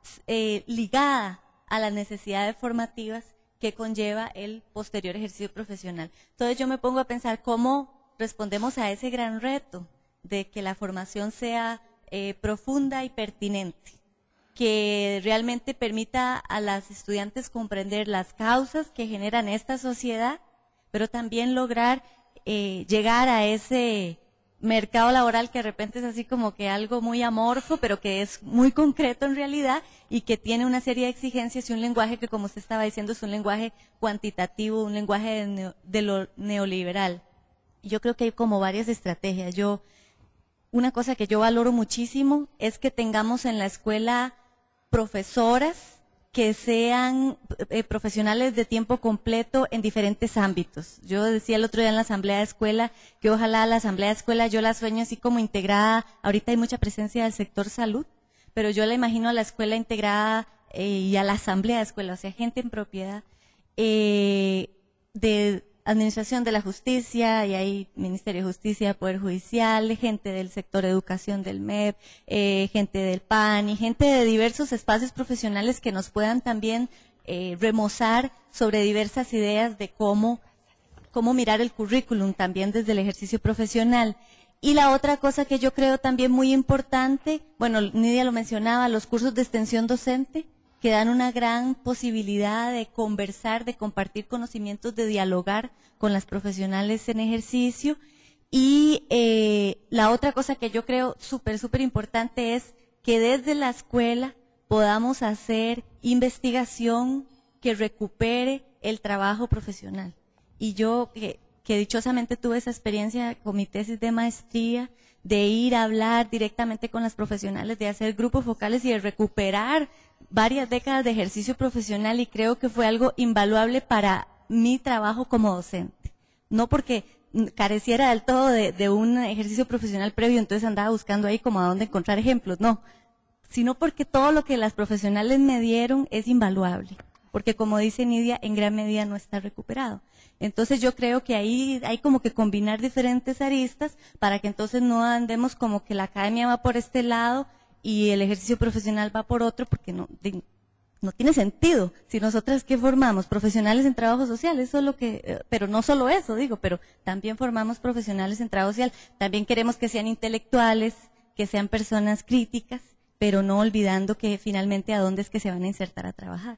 Speaker 10: ligada a las necesidades formativas que conlleva el posterior ejercicio profesional. Entonces yo me pongo a pensar cómo respondemos a ese gran reto de que la formación sea profunda y pertinente, que realmente permita a las estudiantes comprender las causas que generan esta sociedad, pero también lograr llegar a ese mercado laboral que de repente es así como que algo muy amorfo, pero que es muy concreto en realidad y que tiene una serie de exigencias y un lenguaje que, como usted estaba diciendo, es un lenguaje cuantitativo, un lenguaje de lo neoliberal. Yo creo que hay como varias estrategias. Una cosa que yo valoro muchísimo es que tengamos en la escuela profesoras que sean profesionales de tiempo completo en diferentes ámbitos. Yo decía el otro día en la asamblea de escuela que ojalá la asamblea de escuela yo la sueño así como integrada. Ahorita hay mucha presencia del sector salud, pero yo la imagino a la escuela integrada y a la asamblea de escuela, o sea, gente en propiedad de administración de la justicia, y hay Ministerio de Justicia, Poder Judicial, gente del sector de educación del MEP, gente del PAN y gente de diversos espacios profesionales que nos puedan también remozar sobre diversas ideas de cómo mirar el currículum también desde el ejercicio profesional. Y la otra cosa que yo creo también muy importante, bueno, Nidia lo mencionaba, los cursos de extensión docente, que dan una gran posibilidad de conversar, de compartir conocimientos, de dialogar con las profesionales en ejercicio. Y la otra cosa que yo creo súper importante es que desde la escuela podamos hacer investigación que recupere el trabajo profesional. Y yo, que dichosamente tuve esa experiencia con mi tesis de maestría, de ir a hablar directamente con las profesionales, de hacer grupos focales y de recuperar varias décadas de ejercicio profesional, y creo que fue algo invaluable para mi trabajo como docente. No porque careciera del todo de un ejercicio profesional previo, entonces andaba buscando ahí como a dónde encontrar ejemplos, no, sino porque todo lo que las profesionales me dieron es invaluable, porque como dice Nidia, en gran medida no está recuperado. Entonces yo creo que ahí hay como que combinar diferentes aristas para que entonces no andemos como que la academia va por este lado y el ejercicio profesional va por otro, porque no tiene sentido. Si nosotras, ¿qué formamos? Profesionales en trabajo social, eso es lo que, pero no solo eso, digo, pero también formamos profesionales en trabajo social. También queremos que sean intelectuales, que sean personas críticas, pero no olvidando que finalmente a dónde es que se van a insertar a trabajar.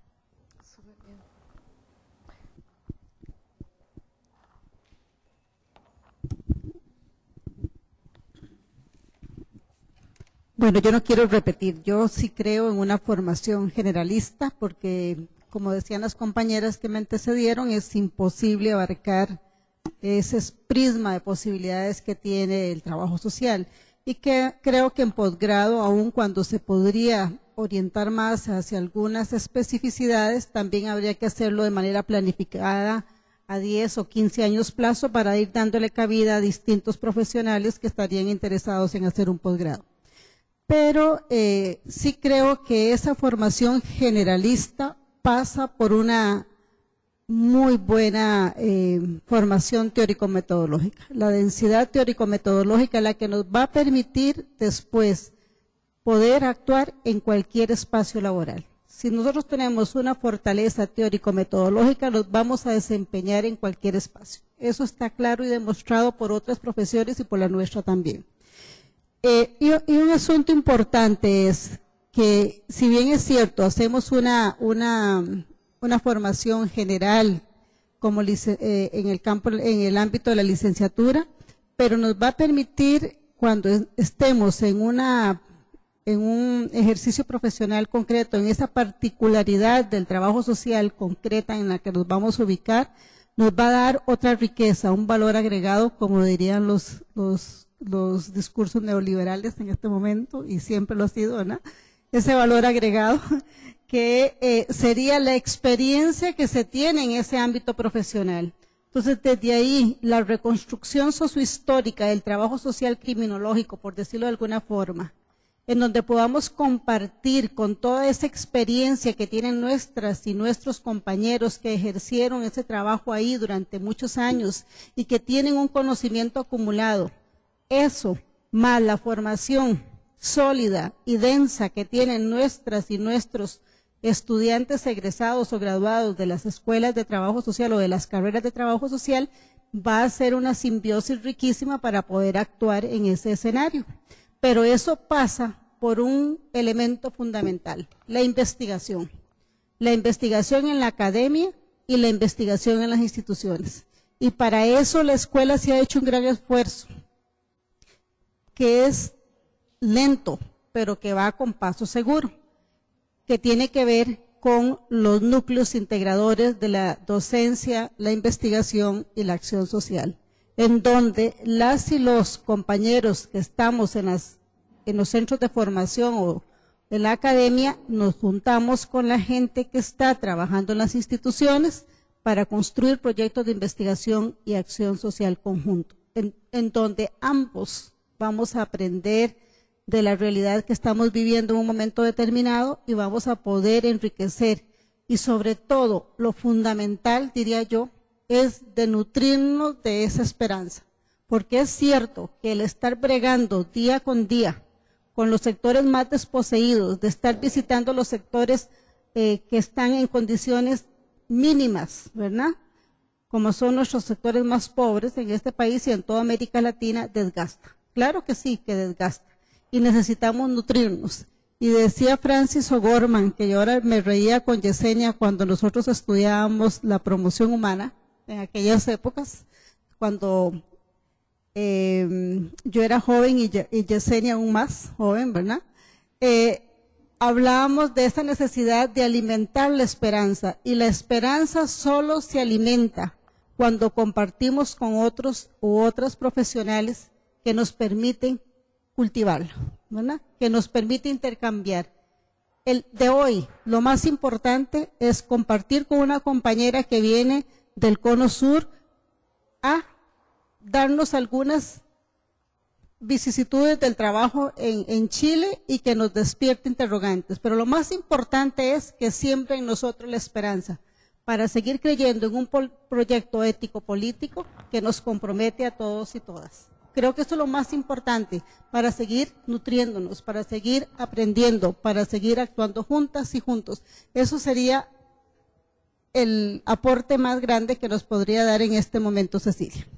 Speaker 5: Bueno, yo no quiero repetir, yo sí creo en una formación generalista, porque como decían las compañeras que me antecedieron, es imposible abarcar ese prisma de posibilidades que tiene el trabajo social, y que creo que en posgrado, aun cuando se podría orientar más hacia algunas especificidades, también habría que hacerlo de manera planificada a 10 o 15 años plazo para ir dándole cabida a distintos profesionales que estarían interesados en hacer un posgrado. Pero sí creo que esa formación generalista pasa por una muy buena formación teórico-metodológica. La densidad teórico-metodológica es la que nos va a permitir después poder actuar en cualquier espacio laboral. Si nosotros tenemos una fortaleza teórico-metodológica, nos vamos a desempeñar en cualquier espacio. Eso está claro y demostrado por otras profesiones y por la nuestra también. Y un asunto importante es que, si bien es cierto, hacemos una formación general como en el ámbito de la licenciatura, pero nos va a permitir, cuando estemos en un ejercicio profesional concreto, en esa particularidad del trabajo social concreta en la que nos vamos a ubicar, nos va a dar otra riqueza, un valor agregado, como dirían los discursos neoliberales en este momento, y siempre lo ha sido, ¿no? Ese valor agregado que sería la experiencia que se tiene en ese ámbito profesional. Entonces, desde ahí, la reconstrucción sociohistórica del trabajo social criminológico, por decirlo de alguna forma, en donde podamos compartir con toda esa experiencia que tienen nuestras y nuestros compañeros que ejercieron ese trabajo ahí durante muchos años y que tienen un conocimiento acumulado. Eso, más la formación sólida y densa que tienen nuestras y nuestros estudiantes egresados o graduados de las escuelas de trabajo social o de las carreras de trabajo social, va a ser una simbiosis riquísima para poder actuar en ese escenario. Pero eso pasa por un elemento fundamental, la investigación. La investigación en la academia y la investigación en las instituciones. Y para eso la escuela se ha hecho un gran esfuerzo, que es lento, pero que va con paso seguro, que tiene que ver con los núcleos integradores de la docencia, la investigación y la acción social, en donde las y los compañeros que estamos en los centros de formación o en la academia, nos juntamos con la gente que está trabajando en las instituciones para construir proyectos de investigación y acción social conjunto, en donde ambos vamos a aprender de la realidad que estamos viviendo en un momento determinado y vamos a poder enriquecer. Y sobre todo, lo fundamental, diría yo, es de nutrirnos de esa esperanza. Porque es cierto que el estar bregando día con día con los sectores más desposeídos, de estar visitando los sectores que están en condiciones mínimas, ¿verdad? Como son nuestros sectores más pobres en este país y en toda América Latina, desgasta. Claro que sí, que desgasta. Y necesitamos nutrirnos. Y decía Francis O'Gorman, que yo ahora me reía con Yesenia cuando nosotros estudiábamos la promoción humana, en aquellas épocas, cuando yo era joven y Yesenia aún más joven, ¿verdad? Hablábamos de esa necesidad de alimentar la esperanza, y la esperanza solo se alimenta cuando compartimos con otros u otras profesionales que nos permiten cultivarlo, ¿verdad? Que nos permite intercambiar. El de hoy, lo más importante es compartir con una compañera que viene del Cono Sur a darnos algunas vicisitudes del trabajo en Chile y que nos despierte interrogantes. Pero lo más importante es que siempre en nosotros la esperanza para seguir creyendo en un proyecto ético-político que nos compromete a todos y todas. Creo que eso es lo más importante para seguir nutriéndonos, para seguir aprendiendo, para seguir actuando juntas y juntos. Eso sería el aporte más grande que nos podría dar en este momento Cecilia.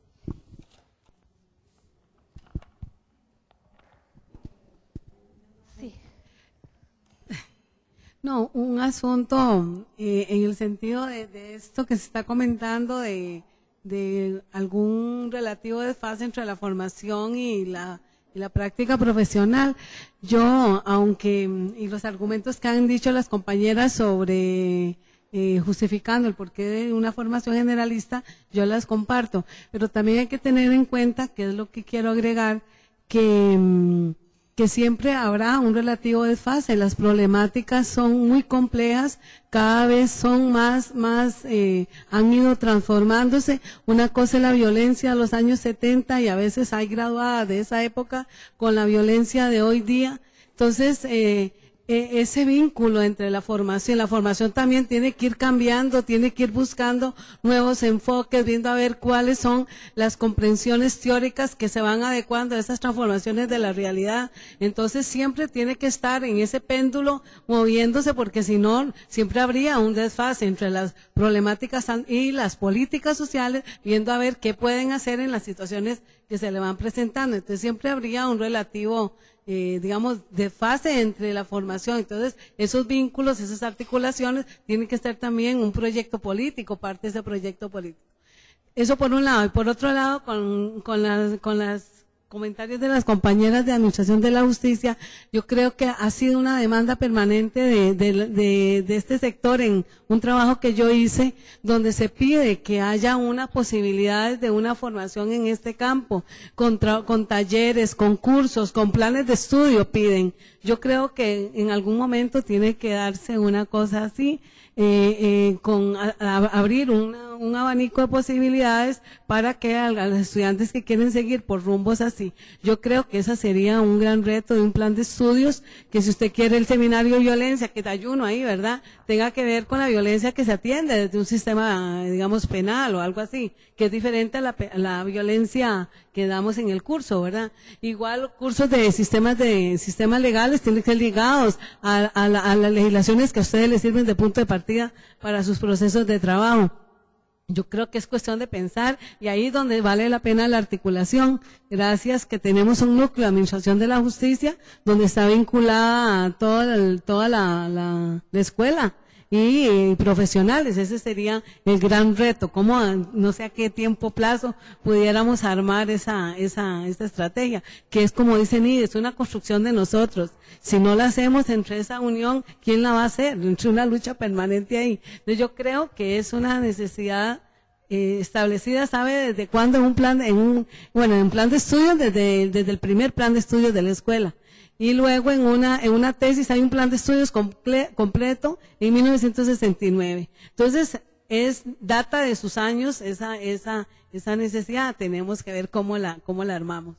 Speaker 6: No, un asunto en el sentido de esto que se está comentando de algún relativo desfase entre la formación y la práctica profesional. Yo, y los argumentos que han dicho las compañeras sobre justificando el porqué de una formación generalista, yo las comparto, pero también hay que tener en cuenta, que es lo que quiero agregar, que que siempre habrá un relativo desfase. Las problemáticas son muy complejas, cada vez son más han ido transformándose. Una cosa es la violencia de los años 70 y a veces hay graduadas de esa época con la violencia de hoy día. Entonces, ese vínculo entre la formación también tiene que ir cambiando, tiene que ir buscando nuevos enfoques, viendo a ver cuáles son las comprensiones teóricas que se van adecuando a esas transformaciones de la realidad. Entonces siempre tiene que estar en ese péndulo moviéndose, porque si no, siempre habría un desfase entre las problemáticas y las políticas sociales, viendo a ver qué pueden hacer en las situaciones que se le van presentando. Entonces siempre habría un relativo desfase entre la formación. Entonces, esos vínculos, esas articulaciones, tienen que estar también un proyecto político, parte de ese proyecto político. Eso por un lado. Y por otro lado, con las comentarios de las compañeras de Administración de la Justicia, yo creo que ha sido una demanda permanente de este sector en un trabajo que yo hice, donde se pide que haya una posibilidad de una formación en este campo, con talleres, con cursos, con planes de estudio piden. Yo creo que en algún momento tiene que darse una cosa así, abrir un abanico de posibilidades para que a los estudiantes que quieren seguir por rumbos así. Yo creo que ese sería un gran reto de un plan de estudios, que si usted quiere el seminario de violencia, que hay uno ahí, ¿verdad?, tenga que ver con la violencia que se atiende desde un sistema, digamos, penal o algo así, que es diferente a la violencia que damos en el curso, ¿verdad? Igual cursos de sistemas legales tienen que ser ligados a las legislaciones que a ustedes les sirven de punto de partida para sus procesos de trabajo. Yo creo que es cuestión de pensar, y ahí es donde vale la pena la articulación. Gracias que tenemos un núcleo de Administración de la Justicia donde está vinculada toda la escuela y profesionales. Ese sería el gran reto, cómo, no sé a qué tiempo plazo pudiéramos armar esta estrategia, que es, como dice Nidia, es una construcción de nosotros. Si no la hacemos entre esa unión, ¿quién la va a hacer? Entre una lucha permanente ahí. Entonces yo creo que es una necesidad establecida, ¿sabe desde cuándo? En plan de estudios, desde el primer plan de estudios de la escuela. Y luego en una tesis hay un plan de estudios completo en 1969. Entonces, data de sus años esa necesidad. Tenemos que ver cómo la armamos.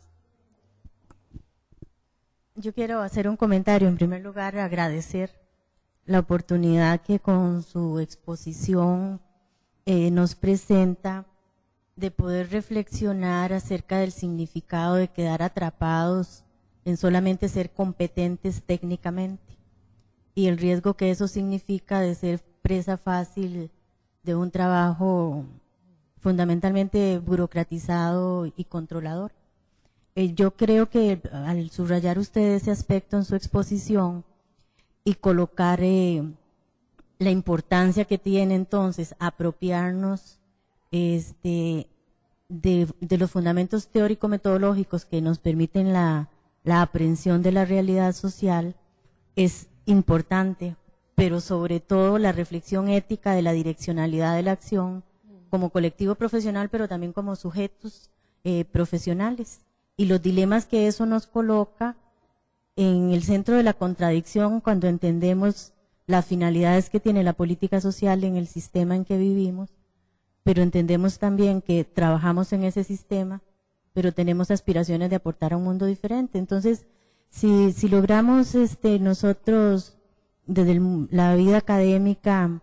Speaker 11: Yo quiero hacer un comentario. En primer lugar, agradecer la oportunidad que con su exposición nos presenta de poder reflexionar acerca del significado de quedar atrapados en solamente ser competentes técnicamente y el riesgo que eso significa de ser presa fácil de un trabajo fundamentalmente burocratizado y controlador. Yo creo que al subrayar usted ese aspecto en su exposición y colocar la importancia que tiene entonces apropiarnos de los fundamentos teórico-metodológicos que nos permiten la aprehensión de la realidad social, es importante, pero sobre todo la reflexión ética de la direccionalidad de la acción como colectivo profesional, pero también como sujetos profesionales, y los dilemas que eso nos coloca en el centro de la contradicción cuando entendemos las finalidades que tiene la política social en el sistema en que vivimos, pero entendemos también que trabajamos en ese sistema, pero tenemos aspiraciones de aportar a un mundo diferente. Entonces, si logramos nosotros desde la vida académica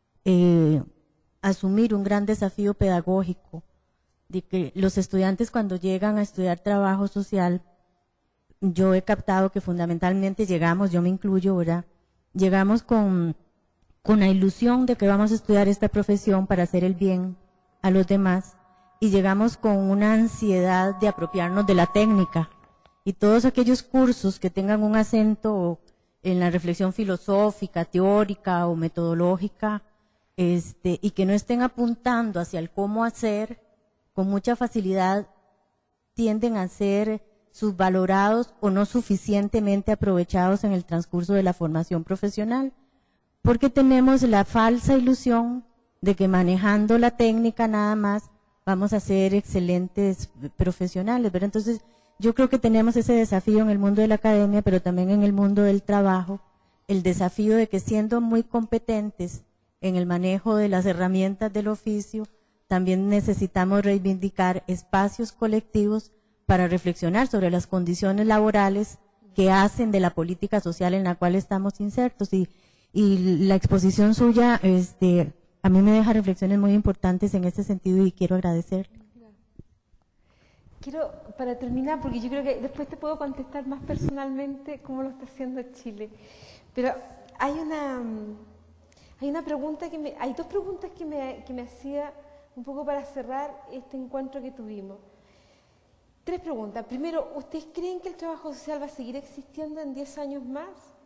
Speaker 11: asumir un gran desafío pedagógico, de que los estudiantes cuando llegan a estudiar trabajo social, yo he captado que fundamentalmente llegamos, yo me incluyo, ¿verdad?, llegamos con la ilusión de que vamos a estudiar esta profesión para hacer el bien a los demás, y llegamos con una ansiedad de apropiarnos de la técnica, y todos aquellos cursos que tengan un acento en la reflexión filosófica, teórica o metodológica, y que no estén apuntando hacia el cómo hacer, con mucha facilidad tienden a ser subvalorados o no suficientemente aprovechados en el transcurso de la formación profesional, porque tenemos la falsa ilusión de que manejando la técnica nada más vamos a ser excelentes profesionales, ¿verdad? Entonces, yo creo que tenemos ese desafío en el mundo de la academia, pero también en el mundo del trabajo, el desafío de que siendo muy competentes en el manejo de las herramientas del oficio, también necesitamos reivindicar espacios colectivos para reflexionar sobre las condiciones laborales que hacen de la política social en la cual estamos insertos. Y la exposición suya a mí me deja reflexiones muy importantes en este sentido y quiero agradecerle.
Speaker 1: Quiero, para terminar, porque yo creo que después te puedo contestar más personalmente cómo lo está haciendo Chile, pero hay una pregunta hay dos preguntas que me hacía un poco para cerrar este encuentro que tuvimos. Tres preguntas. Primero, ¿ustedes creen que el trabajo social va a seguir existiendo en 10 años más?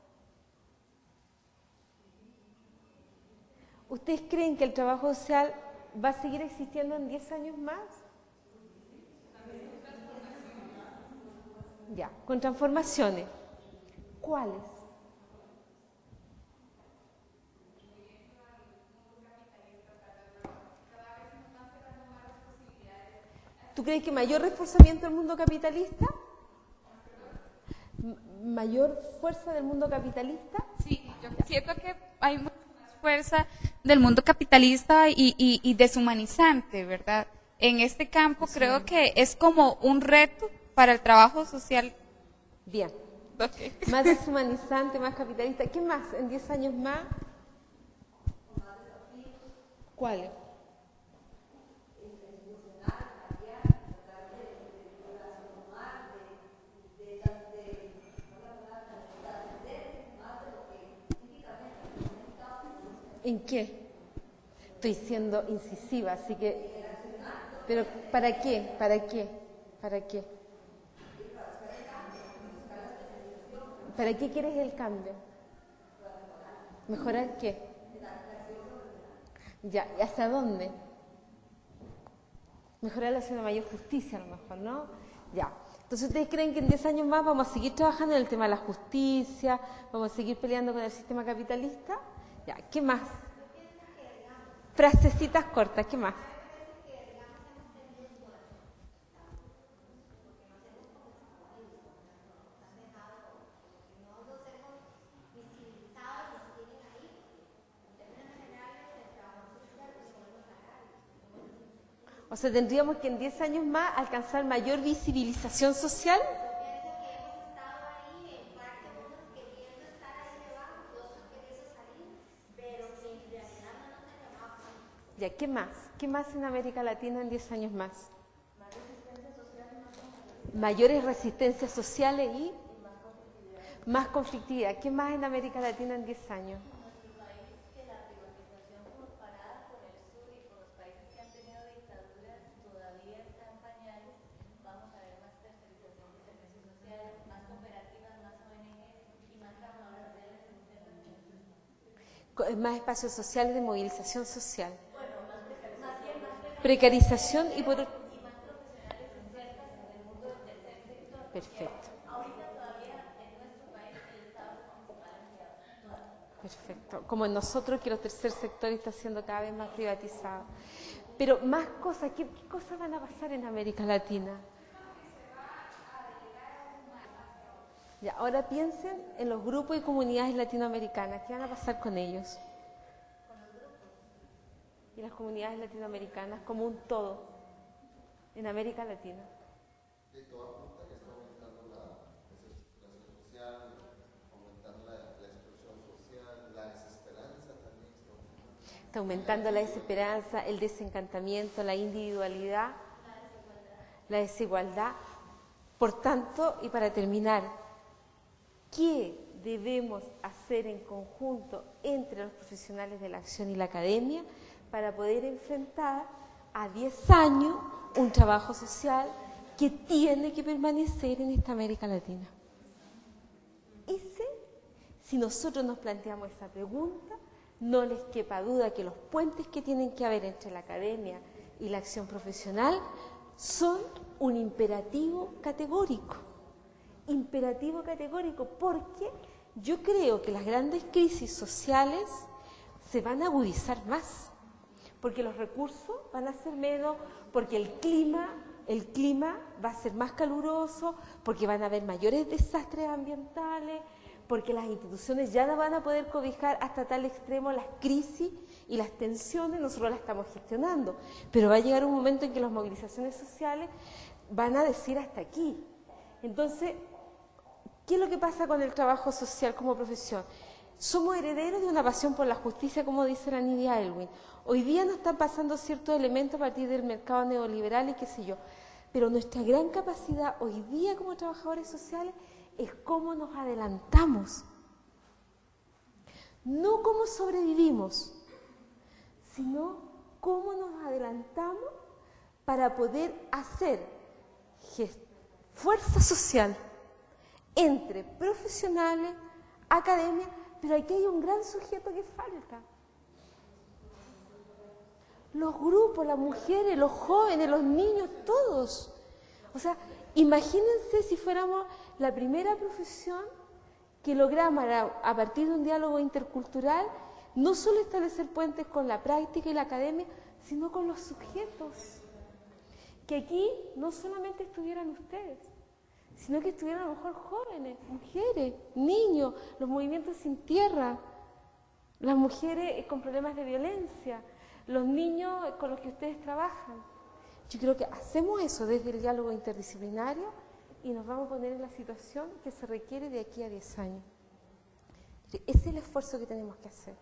Speaker 1: ¿Ustedes creen que el trabajo social va a seguir existiendo en 10 años más? Ya, con transformaciones. ¿Cuáles? ¿Tú crees que mayor reforzamiento del mundo capitalista? ¿Mayor fuerza del mundo capitalista?
Speaker 12: Sí, yo siento que hay mucha más fuerza del mundo capitalista y deshumanizante, ¿verdad? En este campo creo que es como un reto para el trabajo social.
Speaker 1: Bien.
Speaker 12: Okay.
Speaker 1: Más deshumanizante, más capitalista. ¿Qué más en 10 años más? ¿Cuáles? ¿En qué? Estoy siendo incisiva, así que... ¿Pero para qué? ¿Para qué? ¿Para qué? ¿Para qué quieres el cambio? ¿Mejorar qué? Ya, ¿y hacia dónde? Mejorar la acción de mayor justicia, a lo mejor, ¿no? Ya. Entonces, ¿ustedes creen que en 10 años más vamos a seguir trabajando en el tema de la justicia? ¿Vamos a seguir peleando con el sistema capitalista? Ya, ¿qué más? Frasecitas cortas, ¿qué más? O sea, tendríamos que en 10 años más alcanzar mayor visibilización social. Ya, ¿qué más? ¿Qué más en América Latina en 10 años más? Mayores resistencias sociales y más conflictividad. ¿Qué más en América Latina en 10 años? Más espacios sociales de movilización social. Precarización y por... Perfecto. Perfecto. Como en nosotros, que el tercer sector está siendo cada vez más privatizado. Pero más cosas, ¿qué cosas van a pasar en América Latina? Ya, ahora piensen en los grupos y comunidades latinoamericanas. ¿Qué van a pasar con ellos? Y las comunidades latinoamericanas como un todo en América Latina.
Speaker 13: De toda punta que está aumentando la desesperación social, aumentando la exclusión social, la desesperanza también
Speaker 1: está aumentando la desesperanza, el desencantamiento, la individualidad, la desigualdad. Por tanto, y para terminar, ¿qué debemos hacer en conjunto entre los profesionales de la acción y la academia para poder enfrentar a 10 años un trabajo social que tiene que permanecer en esta América Latina? Si nosotros nos planteamos esa pregunta, no les quepa duda que los puentes que tienen que haber entre la academia y la acción profesional son un imperativo categórico. Imperativo categórico, porque yo creo que las grandes crisis sociales se van a agudizar más, porque los recursos van a ser menos, porque el clima el clima va a ser más caluroso, porque van a haber mayores desastres ambientales, porque las instituciones ya no van a poder cobijar hasta tal extremo las crisis y las tensiones, nosotros las estamos gestionando, pero va a llegar un momento en que las movilizaciones sociales van a decir hasta aquí. Entonces, ¿qué es lo que pasa con el trabajo social como profesión? Somos herederos de una pasión por la justicia, como dice la Nidia Elwin. Hoy día nos están pasando ciertos elementos a partir del mercado neoliberal y qué sé yo, pero nuestra gran capacidad hoy día como trabajadores sociales es cómo nos adelantamos, no cómo sobrevivimos, sino cómo nos adelantamos para poder hacer fuerza social entre profesionales, academia, pero aquí hay un gran sujeto que falta. Los grupos, las mujeres, los jóvenes, los niños, todos. O sea, imagínense si fuéramos la primera profesión que lograra, a partir de un diálogo intercultural, no solo establecer puentes con la práctica y la academia, sino con los sujetos. Que aquí no solamente estuvieran ustedes, sino que estuvieran a lo mejor jóvenes, mujeres, niños, los movimientos sin tierra, las mujeres con problemas de violencia, los niños con los que ustedes trabajan. Yo creo que hacemos eso desde el diálogo interdisciplinario y nos vamos a poner en la situación que se requiere de aquí a 10 años. Ese es el esfuerzo que tenemos que hacer,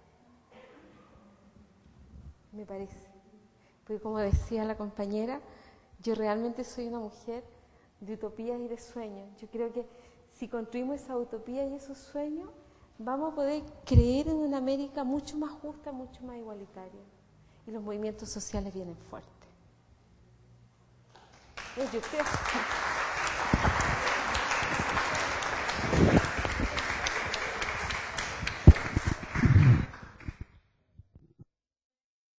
Speaker 1: me parece. Porque como decía la compañera, yo realmente soy una mujer de utopías y de sueños. Yo creo que si construimos esa utopía y esos sueños, vamos a poder creer en una América mucho más justa, mucho más igualitaria. Y los movimientos sociales vienen fuertes. Yo creo...